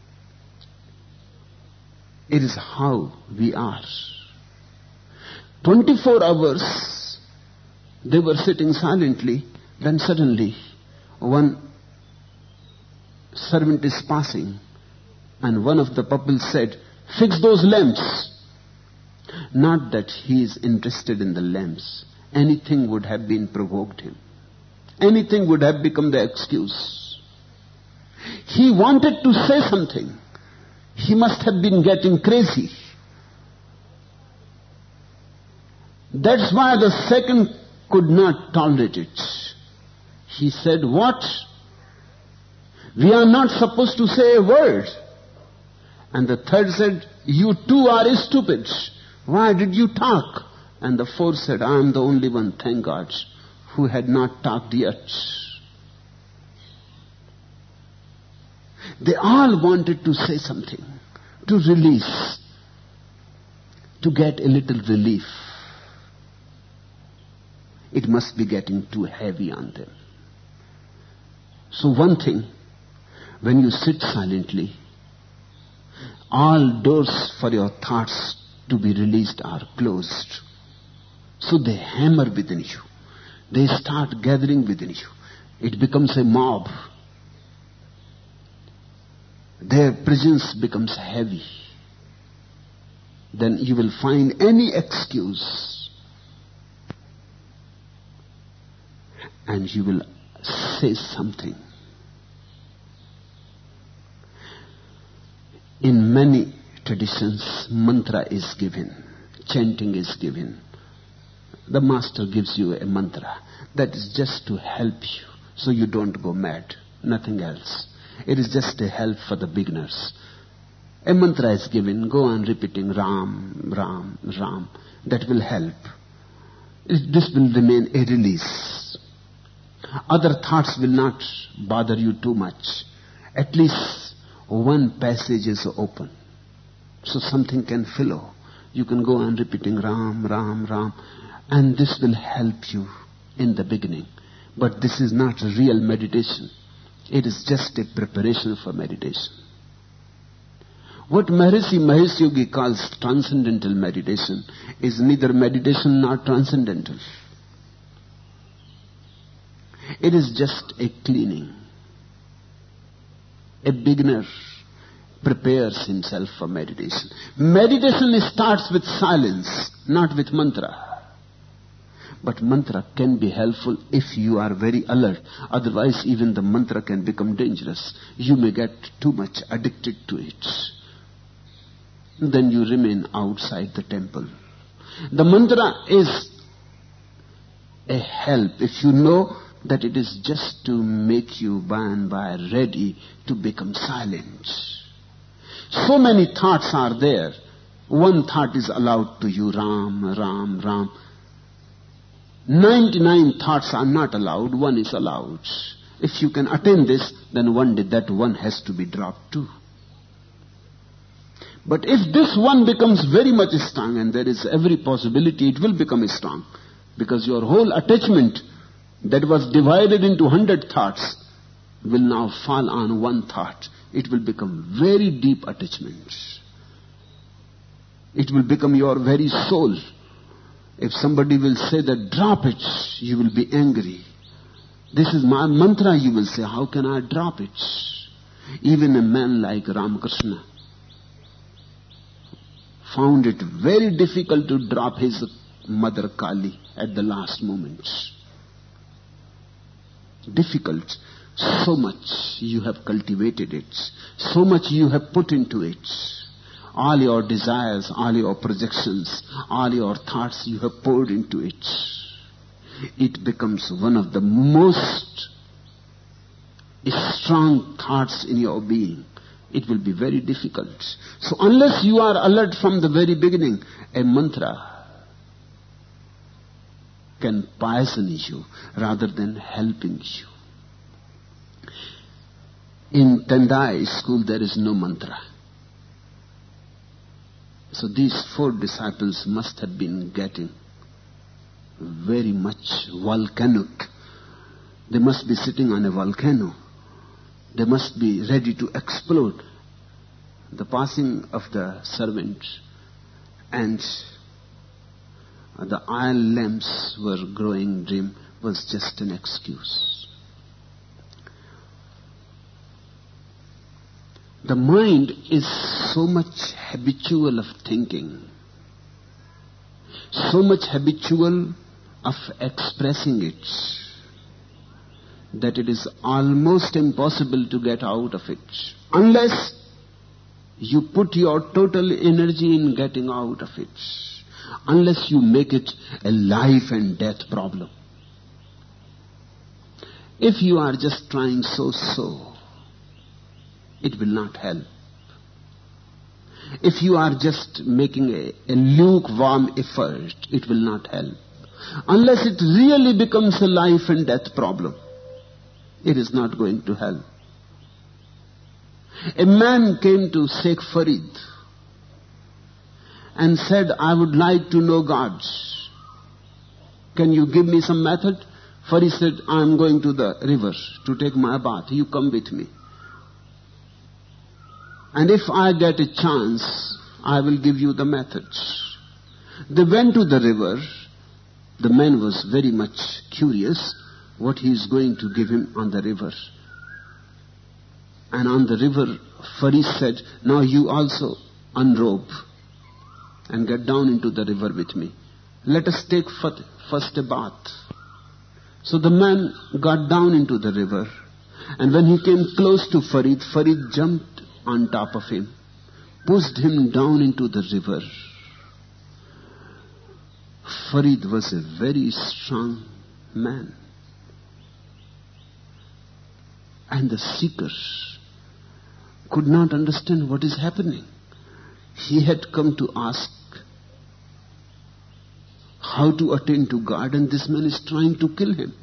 It is how we are. twenty-four hours, they were sitting silently, then suddenly one servant is passing, and one of the pupils said, "Fix those lamps." Not that he is interested in the lamps. Anything would have been provoked him. Anything would have become the excuse. He wanted to say something. He must have been getting crazy. That's why the second could not tolerate it. He said, "What? We are not supposed to say a word." And the third said, "You too are stupid. Why did you talk?" And the fourth said, "I am the only one, thank God, who had not talked yet." They all wanted to say something, to release, to get a little relief. It must be getting too heavy on them. So one thing, when you sit silently, all doors for your thoughts to be released are closed. So they hammer within you. They start gathering within you. It becomes a mob. Their presence becomes heavy. Then you will find any excuse and you will say something. In many traditions, mantra is given, chanting is given. The master gives you a mantra that is just to help you so you don't go mad, nothing else. It is just a help for the beginners. A mantra is given, go on repeating Ram, Ram, Ram. That will help. This will remain a release. Other thoughts will not bother you too much. At least one passage is open, so something can flow. You can go on repeating Ram, Ram, Ram, and this will help you in the beginning. But this is not real meditation. It is just a preparation for meditation. What Maharishi Mahesh Yogi calls transcendental meditation is neither meditation nor transcendental. It is just a cleaning. A beginner prepares himself for meditation. Meditation starts with silence, not with mantra. But mantra can be helpful if you are very alert. Otherwise, even the mantra can become dangerous. You may get too much addicted to it. Then you remain outside the temple. The mantra is a help, if you know that it is just to make you by and by ready to become silent. So many thoughts are there. One thought is allowed to you, Ram, Ram, Ram. ninety-nine thoughts are not allowed, one is allowed. If you can attain this, then one day that one has to be dropped too. But if this one becomes very much strong, and there is every possibility it will become strong, because your whole attachment that was divided into hundred thoughts will now fall on one thought. It will become very deep attachment. It will become your very soul. If somebody will say that drop it, you will be angry. This is my mantra, you will say, how can I drop it? Even a man like Ramakrishna found it very difficult to drop his mother Kali at the last moment. Difficult. So much you have cultivated it. So much you have put into it. All your desires, all your projections, all your thoughts you have poured into it. It becomes one of the most strong thoughts in your being. It will be very difficult. So unless you are alert from the very beginning, a mantra can poison you rather than helping you. In Tendai school there is no mantra. So these four disciples must have been getting very much volcanic. They must be sitting on a volcano. They must be ready to explode. The passing of the servant and the iron lamps were growing dim was just an excuse. The mind is so much habitual of thinking, so much habitual of expressing it, that it is almost impossible to get out of it unless you put your total energy in getting out of it, unless you make it a life and death problem. If you are just trying so-so, it will not help. If you are just making a, a lukewarm effort, it will not help. Unless it really becomes a life and death problem, it is not going to help. A man came to Sheikh Farid and said, I would like to know God. Can you give me some method? Farid said, I am going to the river to take my bath. You come with me. And if I get a chance, I will give you the methods. They went to the river. The man was very much curious what he is going to give him on the river. And on the river, Farid said, now you also unrobe and get down into the river with me. Let us take first a bath. So the man got down into the river. And when he came close to Farid, Farid jumped on top of him, pushed him down into the river. Farid was a very strong man. And the seekers could not understand what is happening. He had come to ask how to attain to God, and this man is trying to kill him.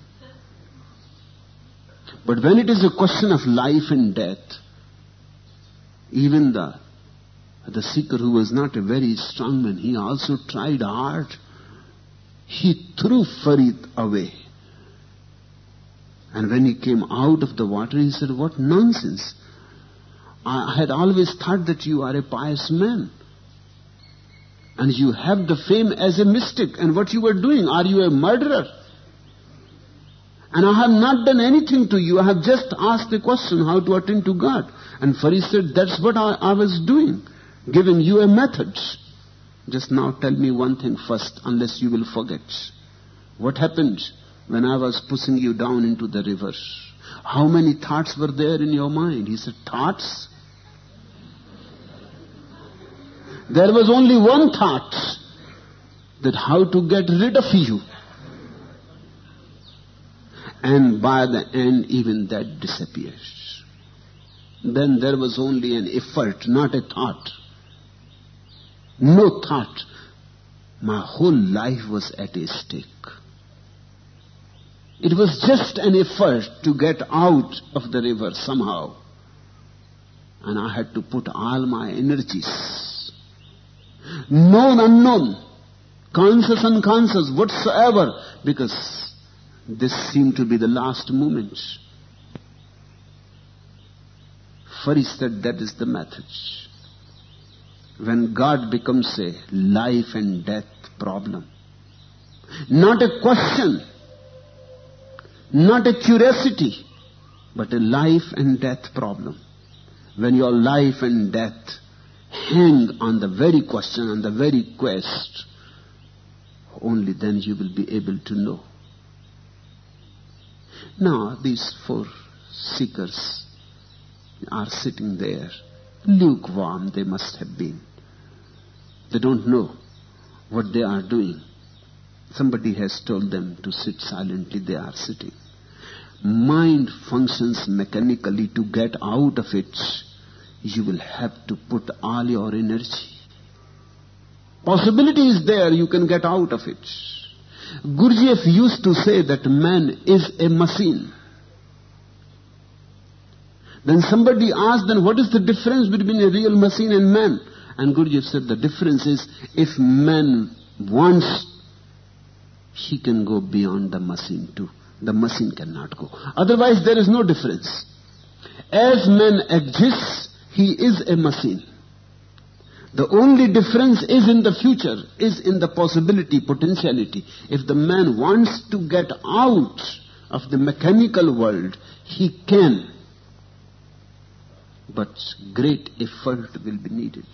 But when it is a question of life and death, even the, the seeker, who was not a very strong man, he also tried hard. He threw Farid away. And when he came out of the water, he said, what nonsense. I had always thought that you are a pious man. And you have the fame as a mystic. And what you were doing, are you a murderer? And I have not done anything to you. I have just asked the question, how to attain to God. And Farid said, that's what I, I was doing, giving you a method. Just now tell me one thing first, unless you will forget. What happened when I was pushing you down into the river? How many thoughts were there in your mind? He said, thoughts? There was only one thought, that how to get rid of you. And by the end, even that disappears. Then there was only an effort, not a thought. No thought. My whole life was at a stake. It was just an effort to get out of the river somehow. And I had to put all my energies. Known, unknown, conscious, unconscious, whatsoever, because this seemed to be the last moment. First said that is the method. When God becomes a life and death problem, not a question, not a curiosity, but a life and death problem. When your life and death hang on the very question, on the very quest, only then you will be able to know. Now, these four seekers are sitting there, lukewarm they must have been. They don't know what they are doing. Somebody has told them to sit silently, they are sitting. Mind functions mechanically. To get out of it, you will have to put all your energy. Possibility is there, you can get out of it. Gurdjieff used to say that man is a machine. Then somebody asked, then what is the difference between a real machine and man? And Gurdjieff said the difference is, if man wants, he can go beyond the machine too. The machine cannot go. Otherwise there is no difference. As man exists, he is a machine. The only difference is in the future, is in the possibility, potentiality. If the man wants to get out of the mechanical world, he can. But great effort will be needed.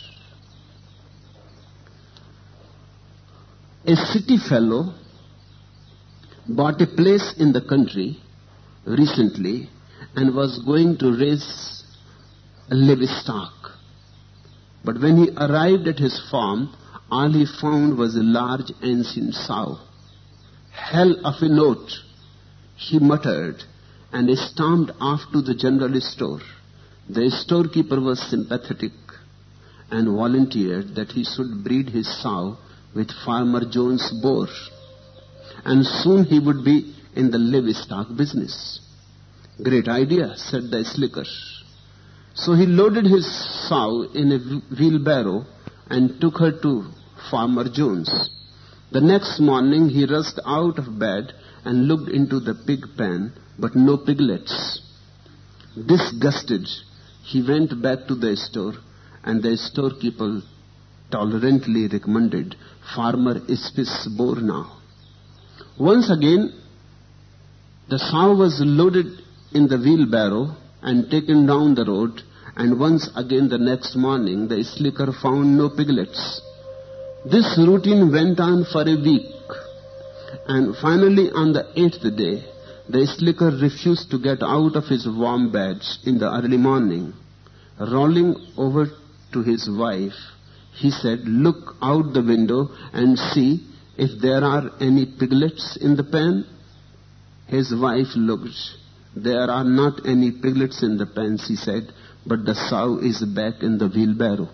A city fellow bought a place in the country recently and was going to raise a livestock. But when he arrived at his farm, all he found was a large ancient sow. Hell of a note, he muttered, and stormed off to the general store. The storekeeper was sympathetic and volunteered that he should breed his sow with Farmer Jones' boar, and soon he would be in the livestock business. Great idea, said the slicker. So he loaded his sow in a wheelbarrow and took her to Farmer Jones. The next morning he rushed out of bed and looked into the pig pen, but no piglets. Disgusted, he went back to the store, and the storekeeper tolerantly recommended Farmer Smith's boar now. Once again, the sow was loaded in the wheelbarrow and taken down the road, and once again the next morning the slicker found no piglets. This routine went on for a week, and finally on the eighth day, the slicker refused to get out of his warm bed in the early morning. Rolling over to his wife, he said, "Look out the window and see if there are any piglets in the pen." His wife looked. "There are not any piglets in the pen," she said, "but the sow is back in the wheelbarrow."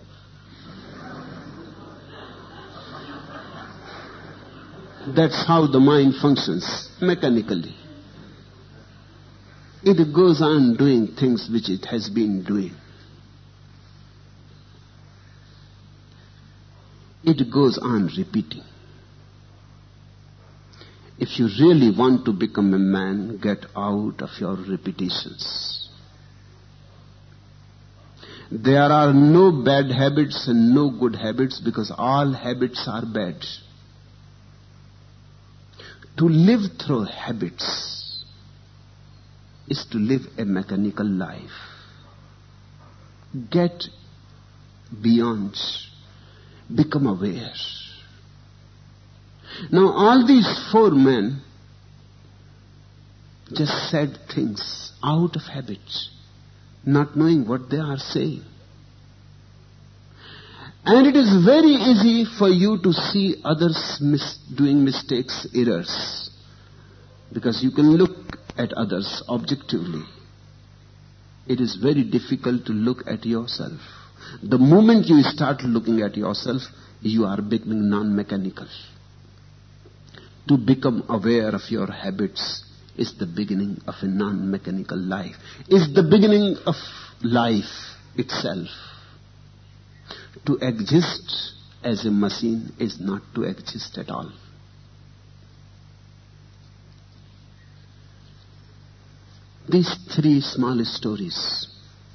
That's how the mind functions, mechanically. It goes on doing things which it has been doing. It goes on repeating. If you really want to become a man, get out of your repetitions. There are no bad habits and no good habits, because all habits are bad. To live through habits is to live a mechanical life. Get beyond. Become aware. Now all these four men just said things out of habit, not knowing what they are saying. And it is very easy for you to see others mis- doing mistakes, errors. Because you can look at others objectively. It is very difficult to look at yourself. The moment you start looking at yourself, you are becoming non-mechanical. To become aware of your habits is the beginning of a non-mechanical life, is the beginning of life itself. To exist as a machine is not to exist at all. These three small stories,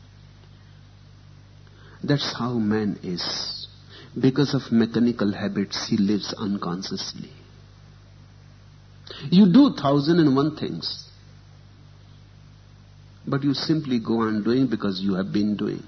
that's how man is. Because of mechanical habits, he lives unconsciously. You do thousand and one things, but you simply go on doing because you have been doing.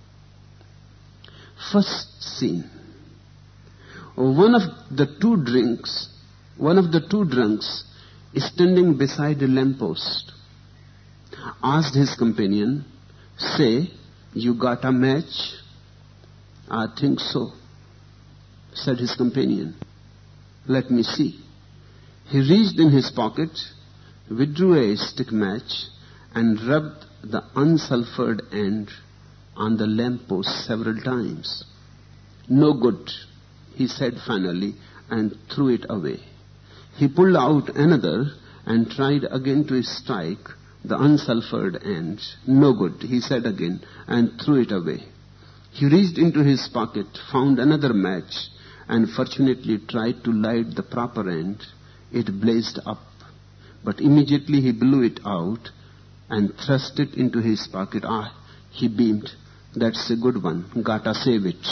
First scene. One of the two drinks, one of the two drunks, standing beside a lamppost, asked his companion, "Say, you got a match?" "I think so," said his companion. "Let me see." He reached in his pocket, withdrew a stick match, and rubbed the unsulfured end on the lamppost several times. "No good," he said finally, and threw it away. He pulled out another and tried again to strike the unsulfured end. "No good," he said again, and threw it away. He reached into his pocket, found another match, and fortunately tried to light the proper end. It blazed up, but immediately he blew it out and thrust it into his pocket. Ah, he beamed. "That's a good one. Gotta save it."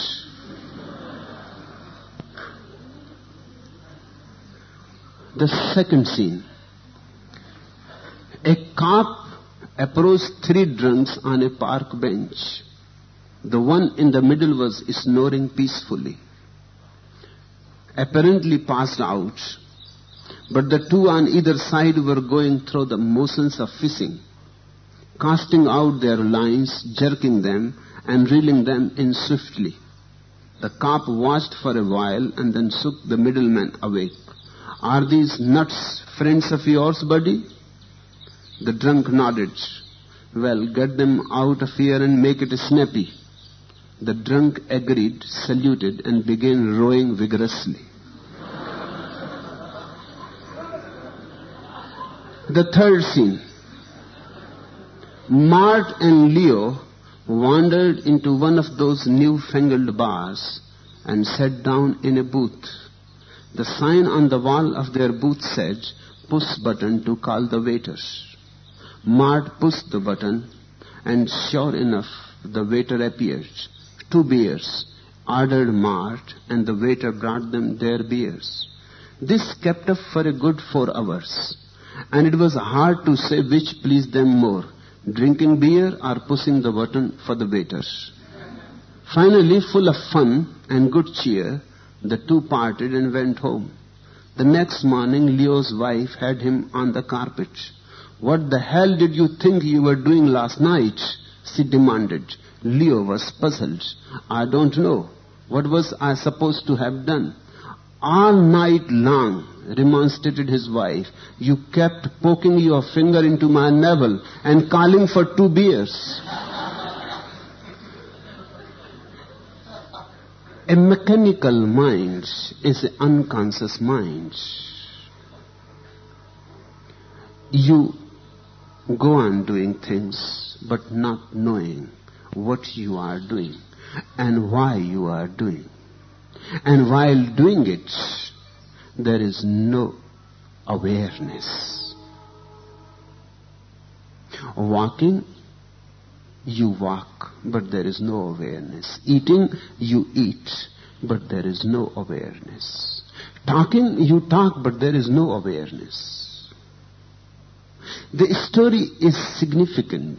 The second scene. A cop approached three drunks on a park bench. The one in the middle was snoring peacefully, apparently passed out, but the two on either side were going through the motions of fishing, casting out their lines, jerking them, and reeling them in swiftly. The cop watched for a while and then shook the middleman awake. "Are these nuts friends of yours, buddy?" The drunk nodded. "Well, get them out of here and make it snappy." The drunk agreed, saluted, and began rowing vigorously. The third scene. Mart and Leo wandered into one of those newfangled bars and sat down in a booth. The sign on the wall of their booth said, "Push button to call the waiters." Mart pushed the button, and sure enough, the waiter appeared. "Two beers," ordered Mart, and the waiter brought them their beers. This kept up for a good four hours, and it was hard to say which pleased them more, drinking beer or pushing the button for the waiters. Finally, full of fun and good cheer, the two parted and went home. The next morning, Leo's wife had him on the carpet. "What the hell did you think you were doing last night?" she demanded. Leo was puzzled. "I don't know. What was I supposed to have done?" "All night long," remonstrated his wife, "you kept poking your finger into my navel and calling for two beers." A mechanical mind is an unconscious mind. You go on doing things, but not knowing what you are doing and why you are doing. And while doing it, there is no awareness. Walking, you walk, but there is no awareness. Eating, you eat, but there is no awareness. Talking, you talk, but there is no awareness. The story is significant.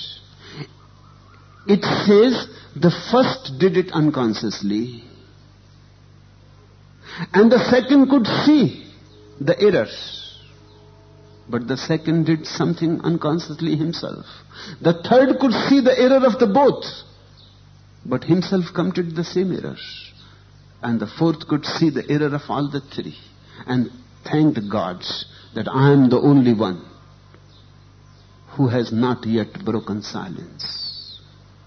It says the first did it unconsciously, and the second could see the errors. But the second did something unconsciously himself. The third could see the error of the both, but himself committed the same errors. And the fourth could see the error of all the three, and thanked God that I am the only one who has not yet broken silence.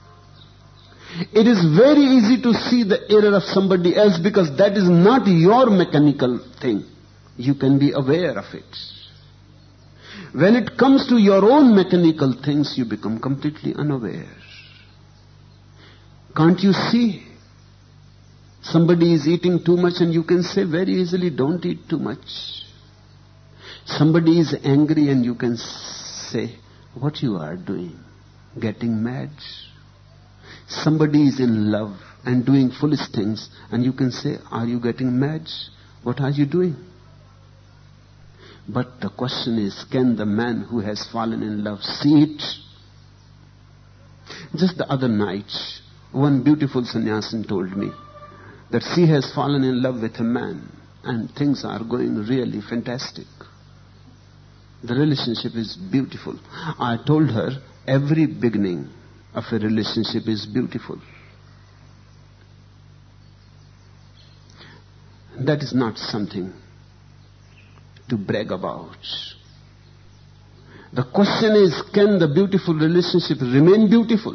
It is very easy to see the error of somebody else because that is not your mechanical thing. You can be aware of it. When it comes to your own mechanical things, you become completely unaware. Can't you see? Somebody is eating too much and you can say very easily, don't eat too much. Somebody is angry and you can say, what you are doing? Getting mad. Somebody is in love and doing foolish things and you can say, are you getting mad? What are you doing? But the question is, can the man who has fallen in love see it? Just the other night, one beautiful sannyasin told me that she has fallen in love with a man and things are going really fantastic. The relationship is beautiful. I told her every beginning of a relationship is beautiful. That is not something to brag about. The question is, can the beautiful relationship remain beautiful?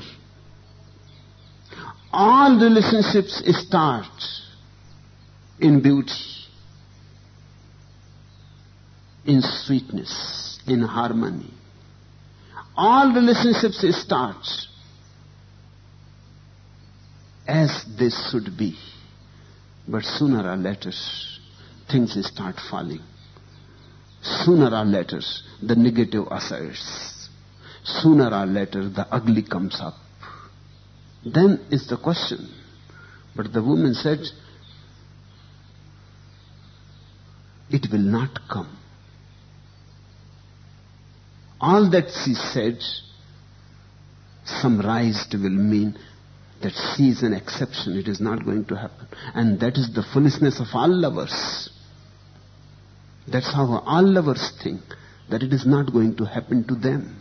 All relationships start in beauty, in sweetness, in harmony. All relationships start as they should be. But sooner or later, things start falling. Sooner or later, the negative asserts. Sooner or later, the ugly comes up. Then is the question. But the woman said, it will not come. All that she said, summarized, will mean that she is an exception. It is not going to happen. And that is the foolishness of all lovers. That's how all lovers think, that it is not going to happen to them.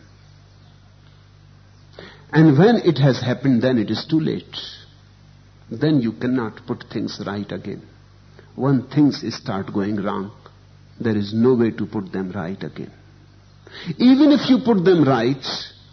And when it has happened, then it is too late. Then you cannot put things right again. When things start going wrong, there is no way to put them right again. Even if you put them right,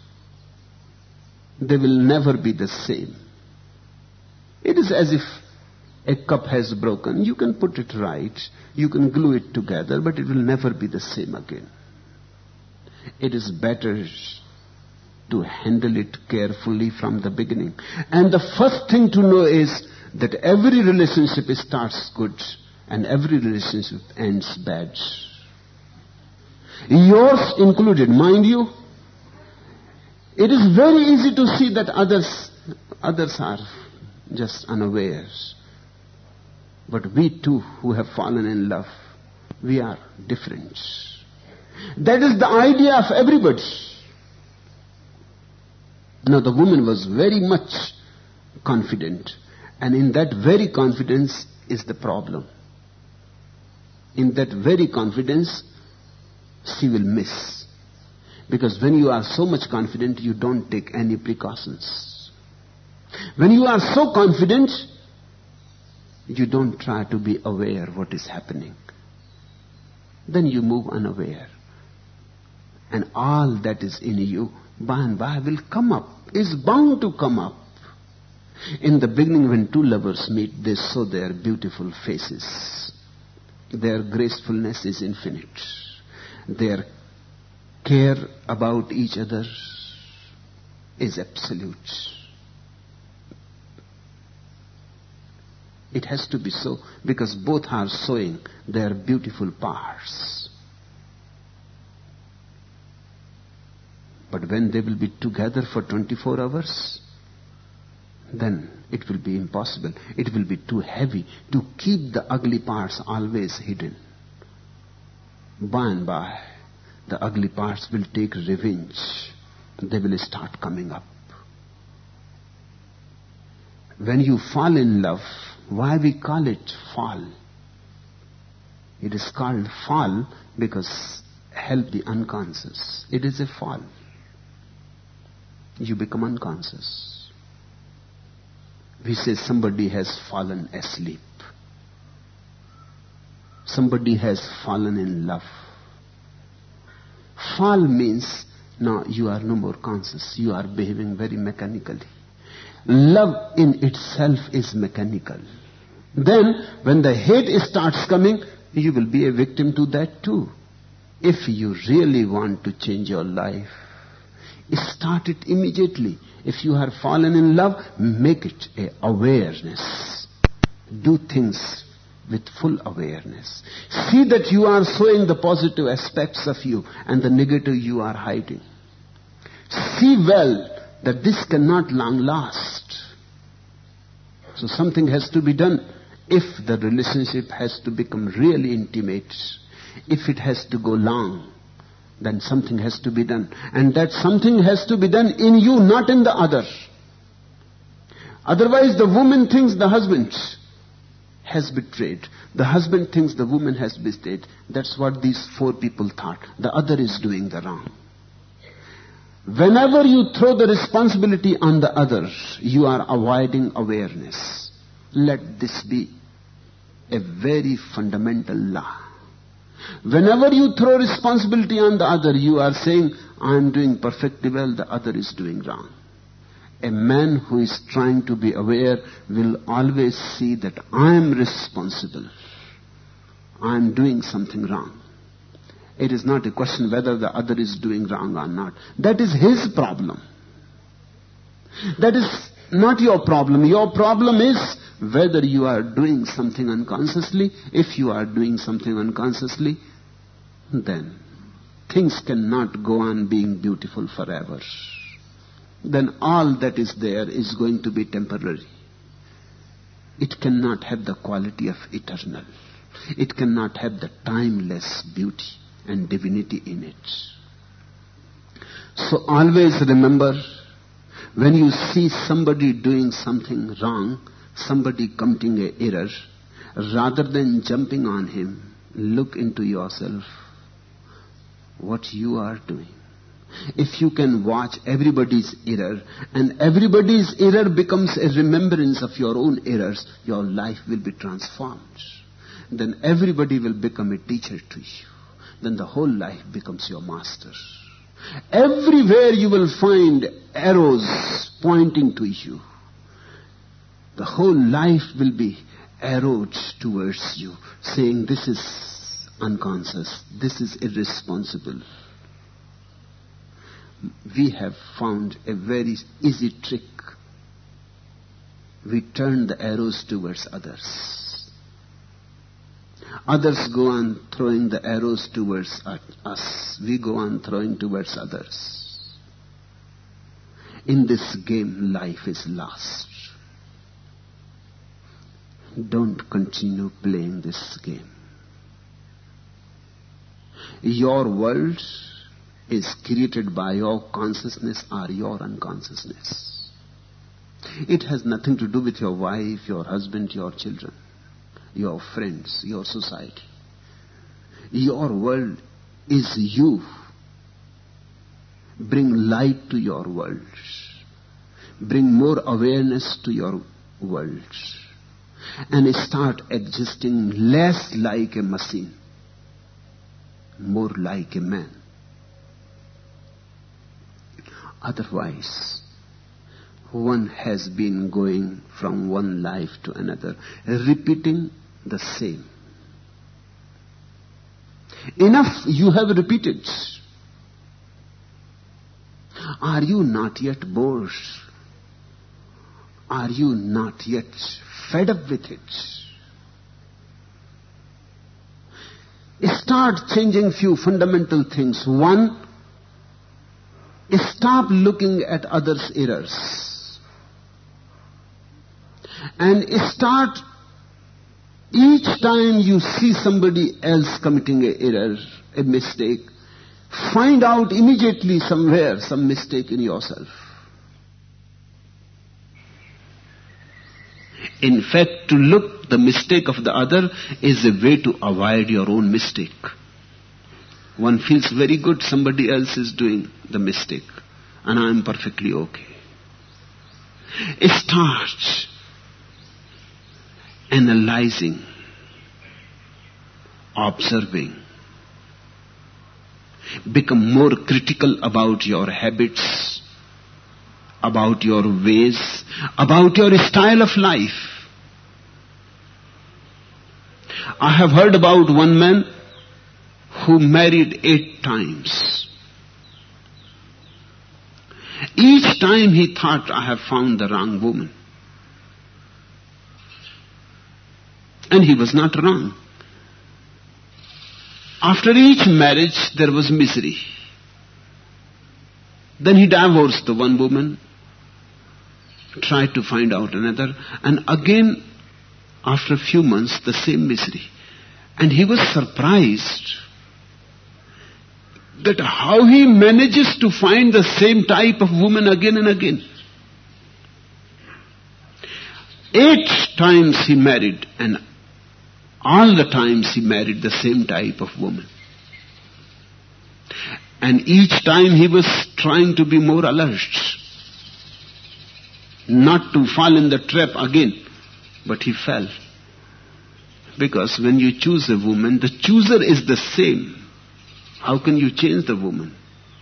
they will never be the same. It is as if a cup has broken. You can put it right, you can glue it together, but it will never be the same again. It is better to handle it carefully from the beginning. And the first thing to know is that every relationship starts good and every relationship ends bad. Yours included, mind you. It is very easy to see that others, others are just unawares. But we too, who have fallen in love, we are different. That is the idea of everybody. Now the woman was very much confident, and in that very confidence is the problem. In that very confidence, she will miss. Because when you are so much confident, you don't take any precautions. When you are so confident, you don't try to be aware what is happening. Then you move unaware. And all that is in you, by and by, will come up, is bound to come up. In the beginning, when two lovers meet, they show their beautiful faces. Their gracefulness is infinite. Their care about each other is absolute. It has to be so because both are showing their beautiful parts. But when they will be together for twenty-four hours, then it will be impossible. It will be too heavy to keep the ugly parts always hidden. By and by, the ugly parts will take revenge. They will start coming up. When you fall in love, why we call it fall? It is called fall because help the unconscious. It is a fall. You become unconscious. We say somebody has fallen asleep. Somebody has fallen in love. fall means now you are no more conscious. You are behaving very mechanically. Love in itself is mechanical. Then when the hate starts coming, you will be a victim to that too. If you really want to change your life, start it immediately. If you have fallen in love, make it a awareness. Do things with full awareness. See that you are showing the positive aspects of you and the negative you are hiding. See well that this cannot long last. So something has to be done. If the relationship has to become really intimate, if it has to go long, then something has to be done. And that something has to be done in you, not in the other. Otherwise the woman thinks the husband has betrayed. The husband thinks the woman has betrayed. That's what these four people thought. The other is doing the wrong. Whenever you throw the responsibility on the other, you are avoiding awareness. Let this be a very fundamental law. Whenever you throw responsibility on the other, you are saying, I am doing perfectly well, the other is doing wrong. A man who is trying to be aware will always see that I am responsible. I am doing something wrong. It is not a question whether the other is doing wrong or not. That is his problem. That is not your problem. Your problem is whether you are doing something unconsciously. If you are doing something unconsciously, then things cannot go on being beautiful forever. Then all that is there is going to be temporary. It cannot have the quality of eternal. It cannot have the timeless beauty and divinity in it. So always remember, when you see somebody doing something wrong, somebody committing an error, rather than jumping on him, look into yourself, what you are doing. If you can watch everybody's error, and everybody's error becomes a remembrance of your own errors, your life will be transformed. Then everybody will become a teacher to you. Then the whole life becomes your master. Everywhere you will find arrows pointing to you. The whole life will be arrowed towards you, saying this is unconscious, this is irresponsible. We have found a very easy trick. We turn the arrows towards others. Others go on throwing the arrows towards us. We go on throwing towards others. In this game, life is lost. Don't continue playing this game. Your world is created by your consciousness or your unconsciousness. It has nothing to do with your wife, your husband, your children, your friends, your society. Your world is you. Bring light to your world. Bring more awareness to your world. And start existing less like a machine, more like a man. Otherwise, one has been going from one life to another, repeating the same. Enough you have repeated. Are you not yet bored? Are you not yet fed up with it? Start changing few fundamental things. One, stop looking at others' errors. And start, each time you see somebody else committing an error, a mistake, find out immediately somewhere some mistake in yourself. In fact, to look the mistake of the other is a way to avoid your own mistake. One feels very good, somebody else is doing the mistake, and I am perfectly okay. Start analyzing, observing. Become more critical about your habits, about your ways, about your style of life. I have heard about one man who married eight times. Each time he thought, I have found the wrong woman. And he was not wrong. After each marriage, there was misery. Then he divorced the one woman, tried to find out another, and again, after a few months, the same misery. And he was surprised that how he manages to find the same type of woman again and again. Eight times he married, and all the times he married the same type of woman. And each time he was trying to be more alert, not to fall in the trap again, but he fell. Because when you choose a woman, the chooser is the same. How can you change the woman?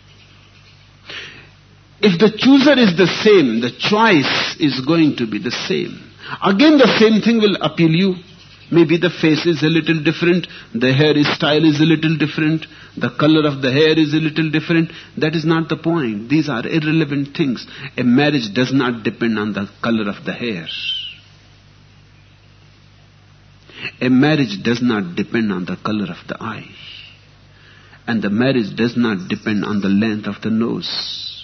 If the chooser is the same, the choice is going to be the same. Again the same thing will appeal you. Maybe the face is a little different, the hair style is a little different, the color of the hair is a little different. That is not the point. These are irrelevant things. A marriage does not depend on the color of the hair. A marriage does not depend on the color of the eye. And the marriage does not depend on the length of the nose.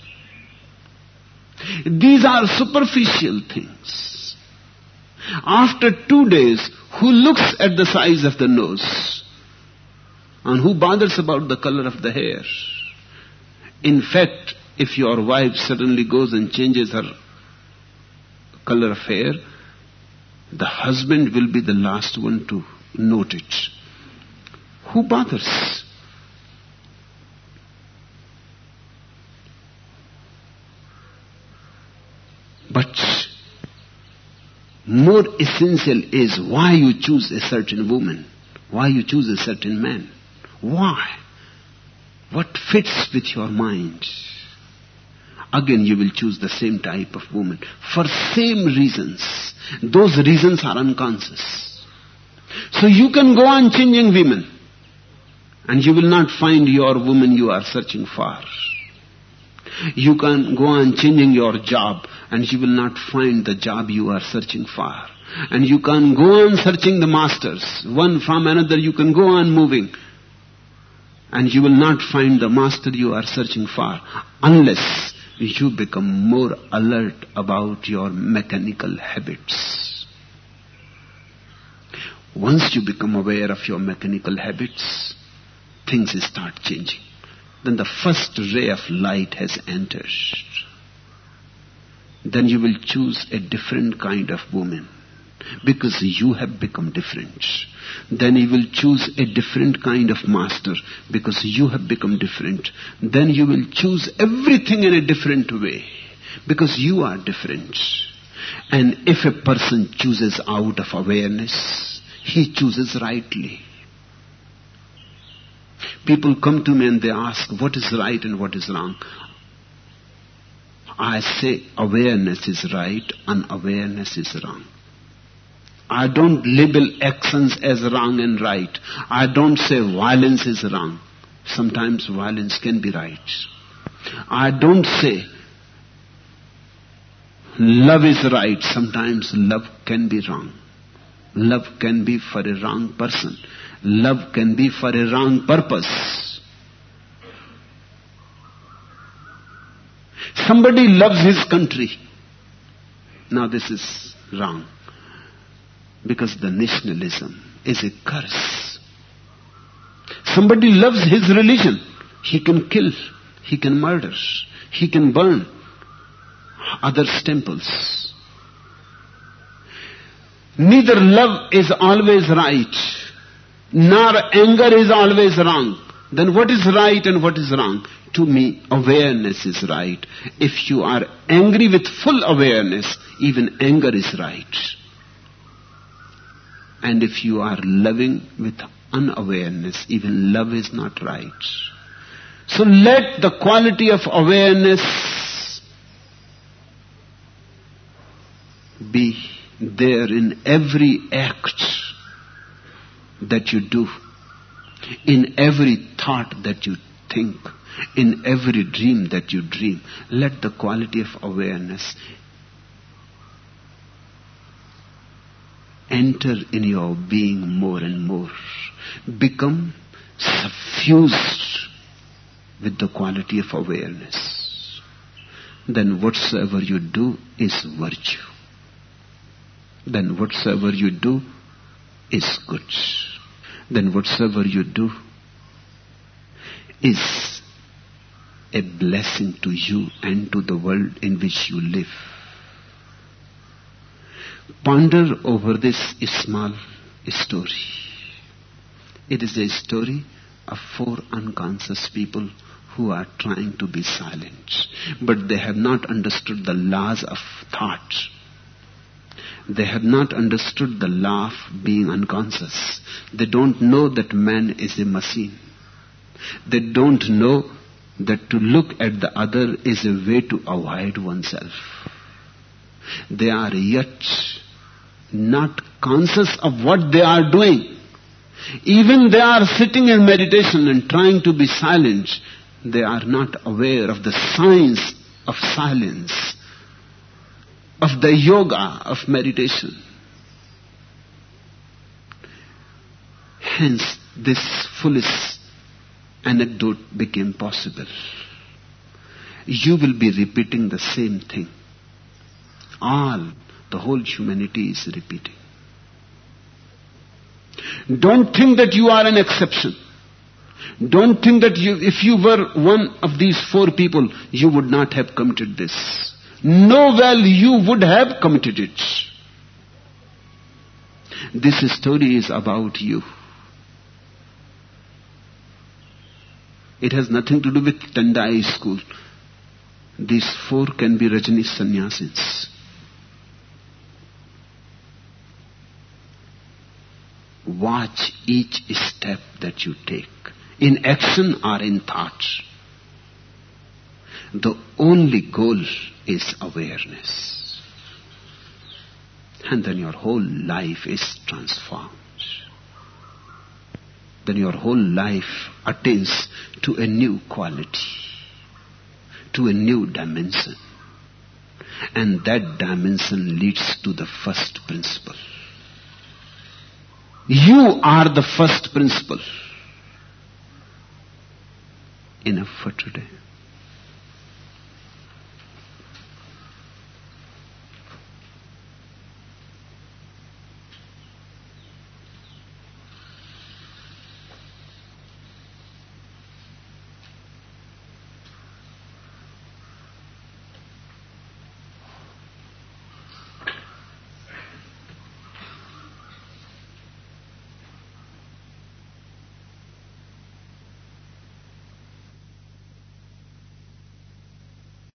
These are superficial things. After two days, who looks at the size of the nose? And who bothers about the color of the hair? In fact, if your wife suddenly goes and changes her color of hair, the husband will be the last one to note it. Who bothers? But more essential is why you choose a certain woman, why you choose a certain man. Why? What fits with your mind? Again you will choose the same type of woman for same reasons. Those reasons are unconscious. So you can go on changing women and you will not find your woman you are searching for. You can go on changing your job and you will not find the job you are searching for. And you can go on searching the masters. One from another you can go on moving. And you will not find the master you are searching for unless you become more alert about your mechanical habits. Once you become aware of your mechanical habits, things start changing. Then the first ray of light has entered. Then you will choose a different kind of woman because you have become different. Then you will choose a different kind of master because you have become different. Then you will choose everything in a different way because you are different. And if a person chooses out of awareness, he chooses rightly. People come to me and they ask, what is right and what is wrong? I say, awareness is right, unawareness is wrong. I don't label actions as wrong and right. I don't say violence is wrong. Sometimes violence can be right. I don't say love is right. Sometimes love can be wrong. Love can be for a wrong person. Love can be for a wrong purpose. Somebody loves his country. Now this is wrong. Because the nationalism is a curse. Somebody loves his religion. He can kill. He can murder. He can burn others' temples. Neither love is always right, nor anger is always wrong. Then what is right and what is wrong? To me, awareness is right. If you are angry with full awareness, even anger is right. And if you are loving with unawareness, even love is not right. So let the quality of awareness be there in every act that you do, in every thought that you think, in every dream that you dream. Let the quality of awareness enter in your being more and more. Become suffused with the quality of awareness. Then whatsoever you do is virtue. Then whatsoever you do is good. Then whatsoever you do is a blessing to you and to the world in which you live. Ponder over this small story. It is a story of four unconscious people who are trying to be silent, but they have not understood the laws of thought. They have not understood the law of being unconscious. They don't know that man is a machine. They don't know that to look at the other is a way to avoid oneself. They are yet not conscious of what they are doing. Even they are sitting in meditation and trying to be silent. They are not aware of the science of silence, of the yoga of meditation. Hence, this foolish anecdote became possible. You will be repeating the same thing. All, the whole humanity is repeating. Don't think that you are an exception. Don't think that you, if you were one of these four people, you would not have committed this. No, well, you would have committed it. This story is about you. It has nothing to do with Tendai school. These four can be Rajneesh sannyasis. Watch each step that you take, in action or in thought. The only goal is awareness. And then your whole life is transformed. Then your whole life attains to a new quality, to a new dimension. And that dimension leads to the first principle. You are the first principle. Enough for today.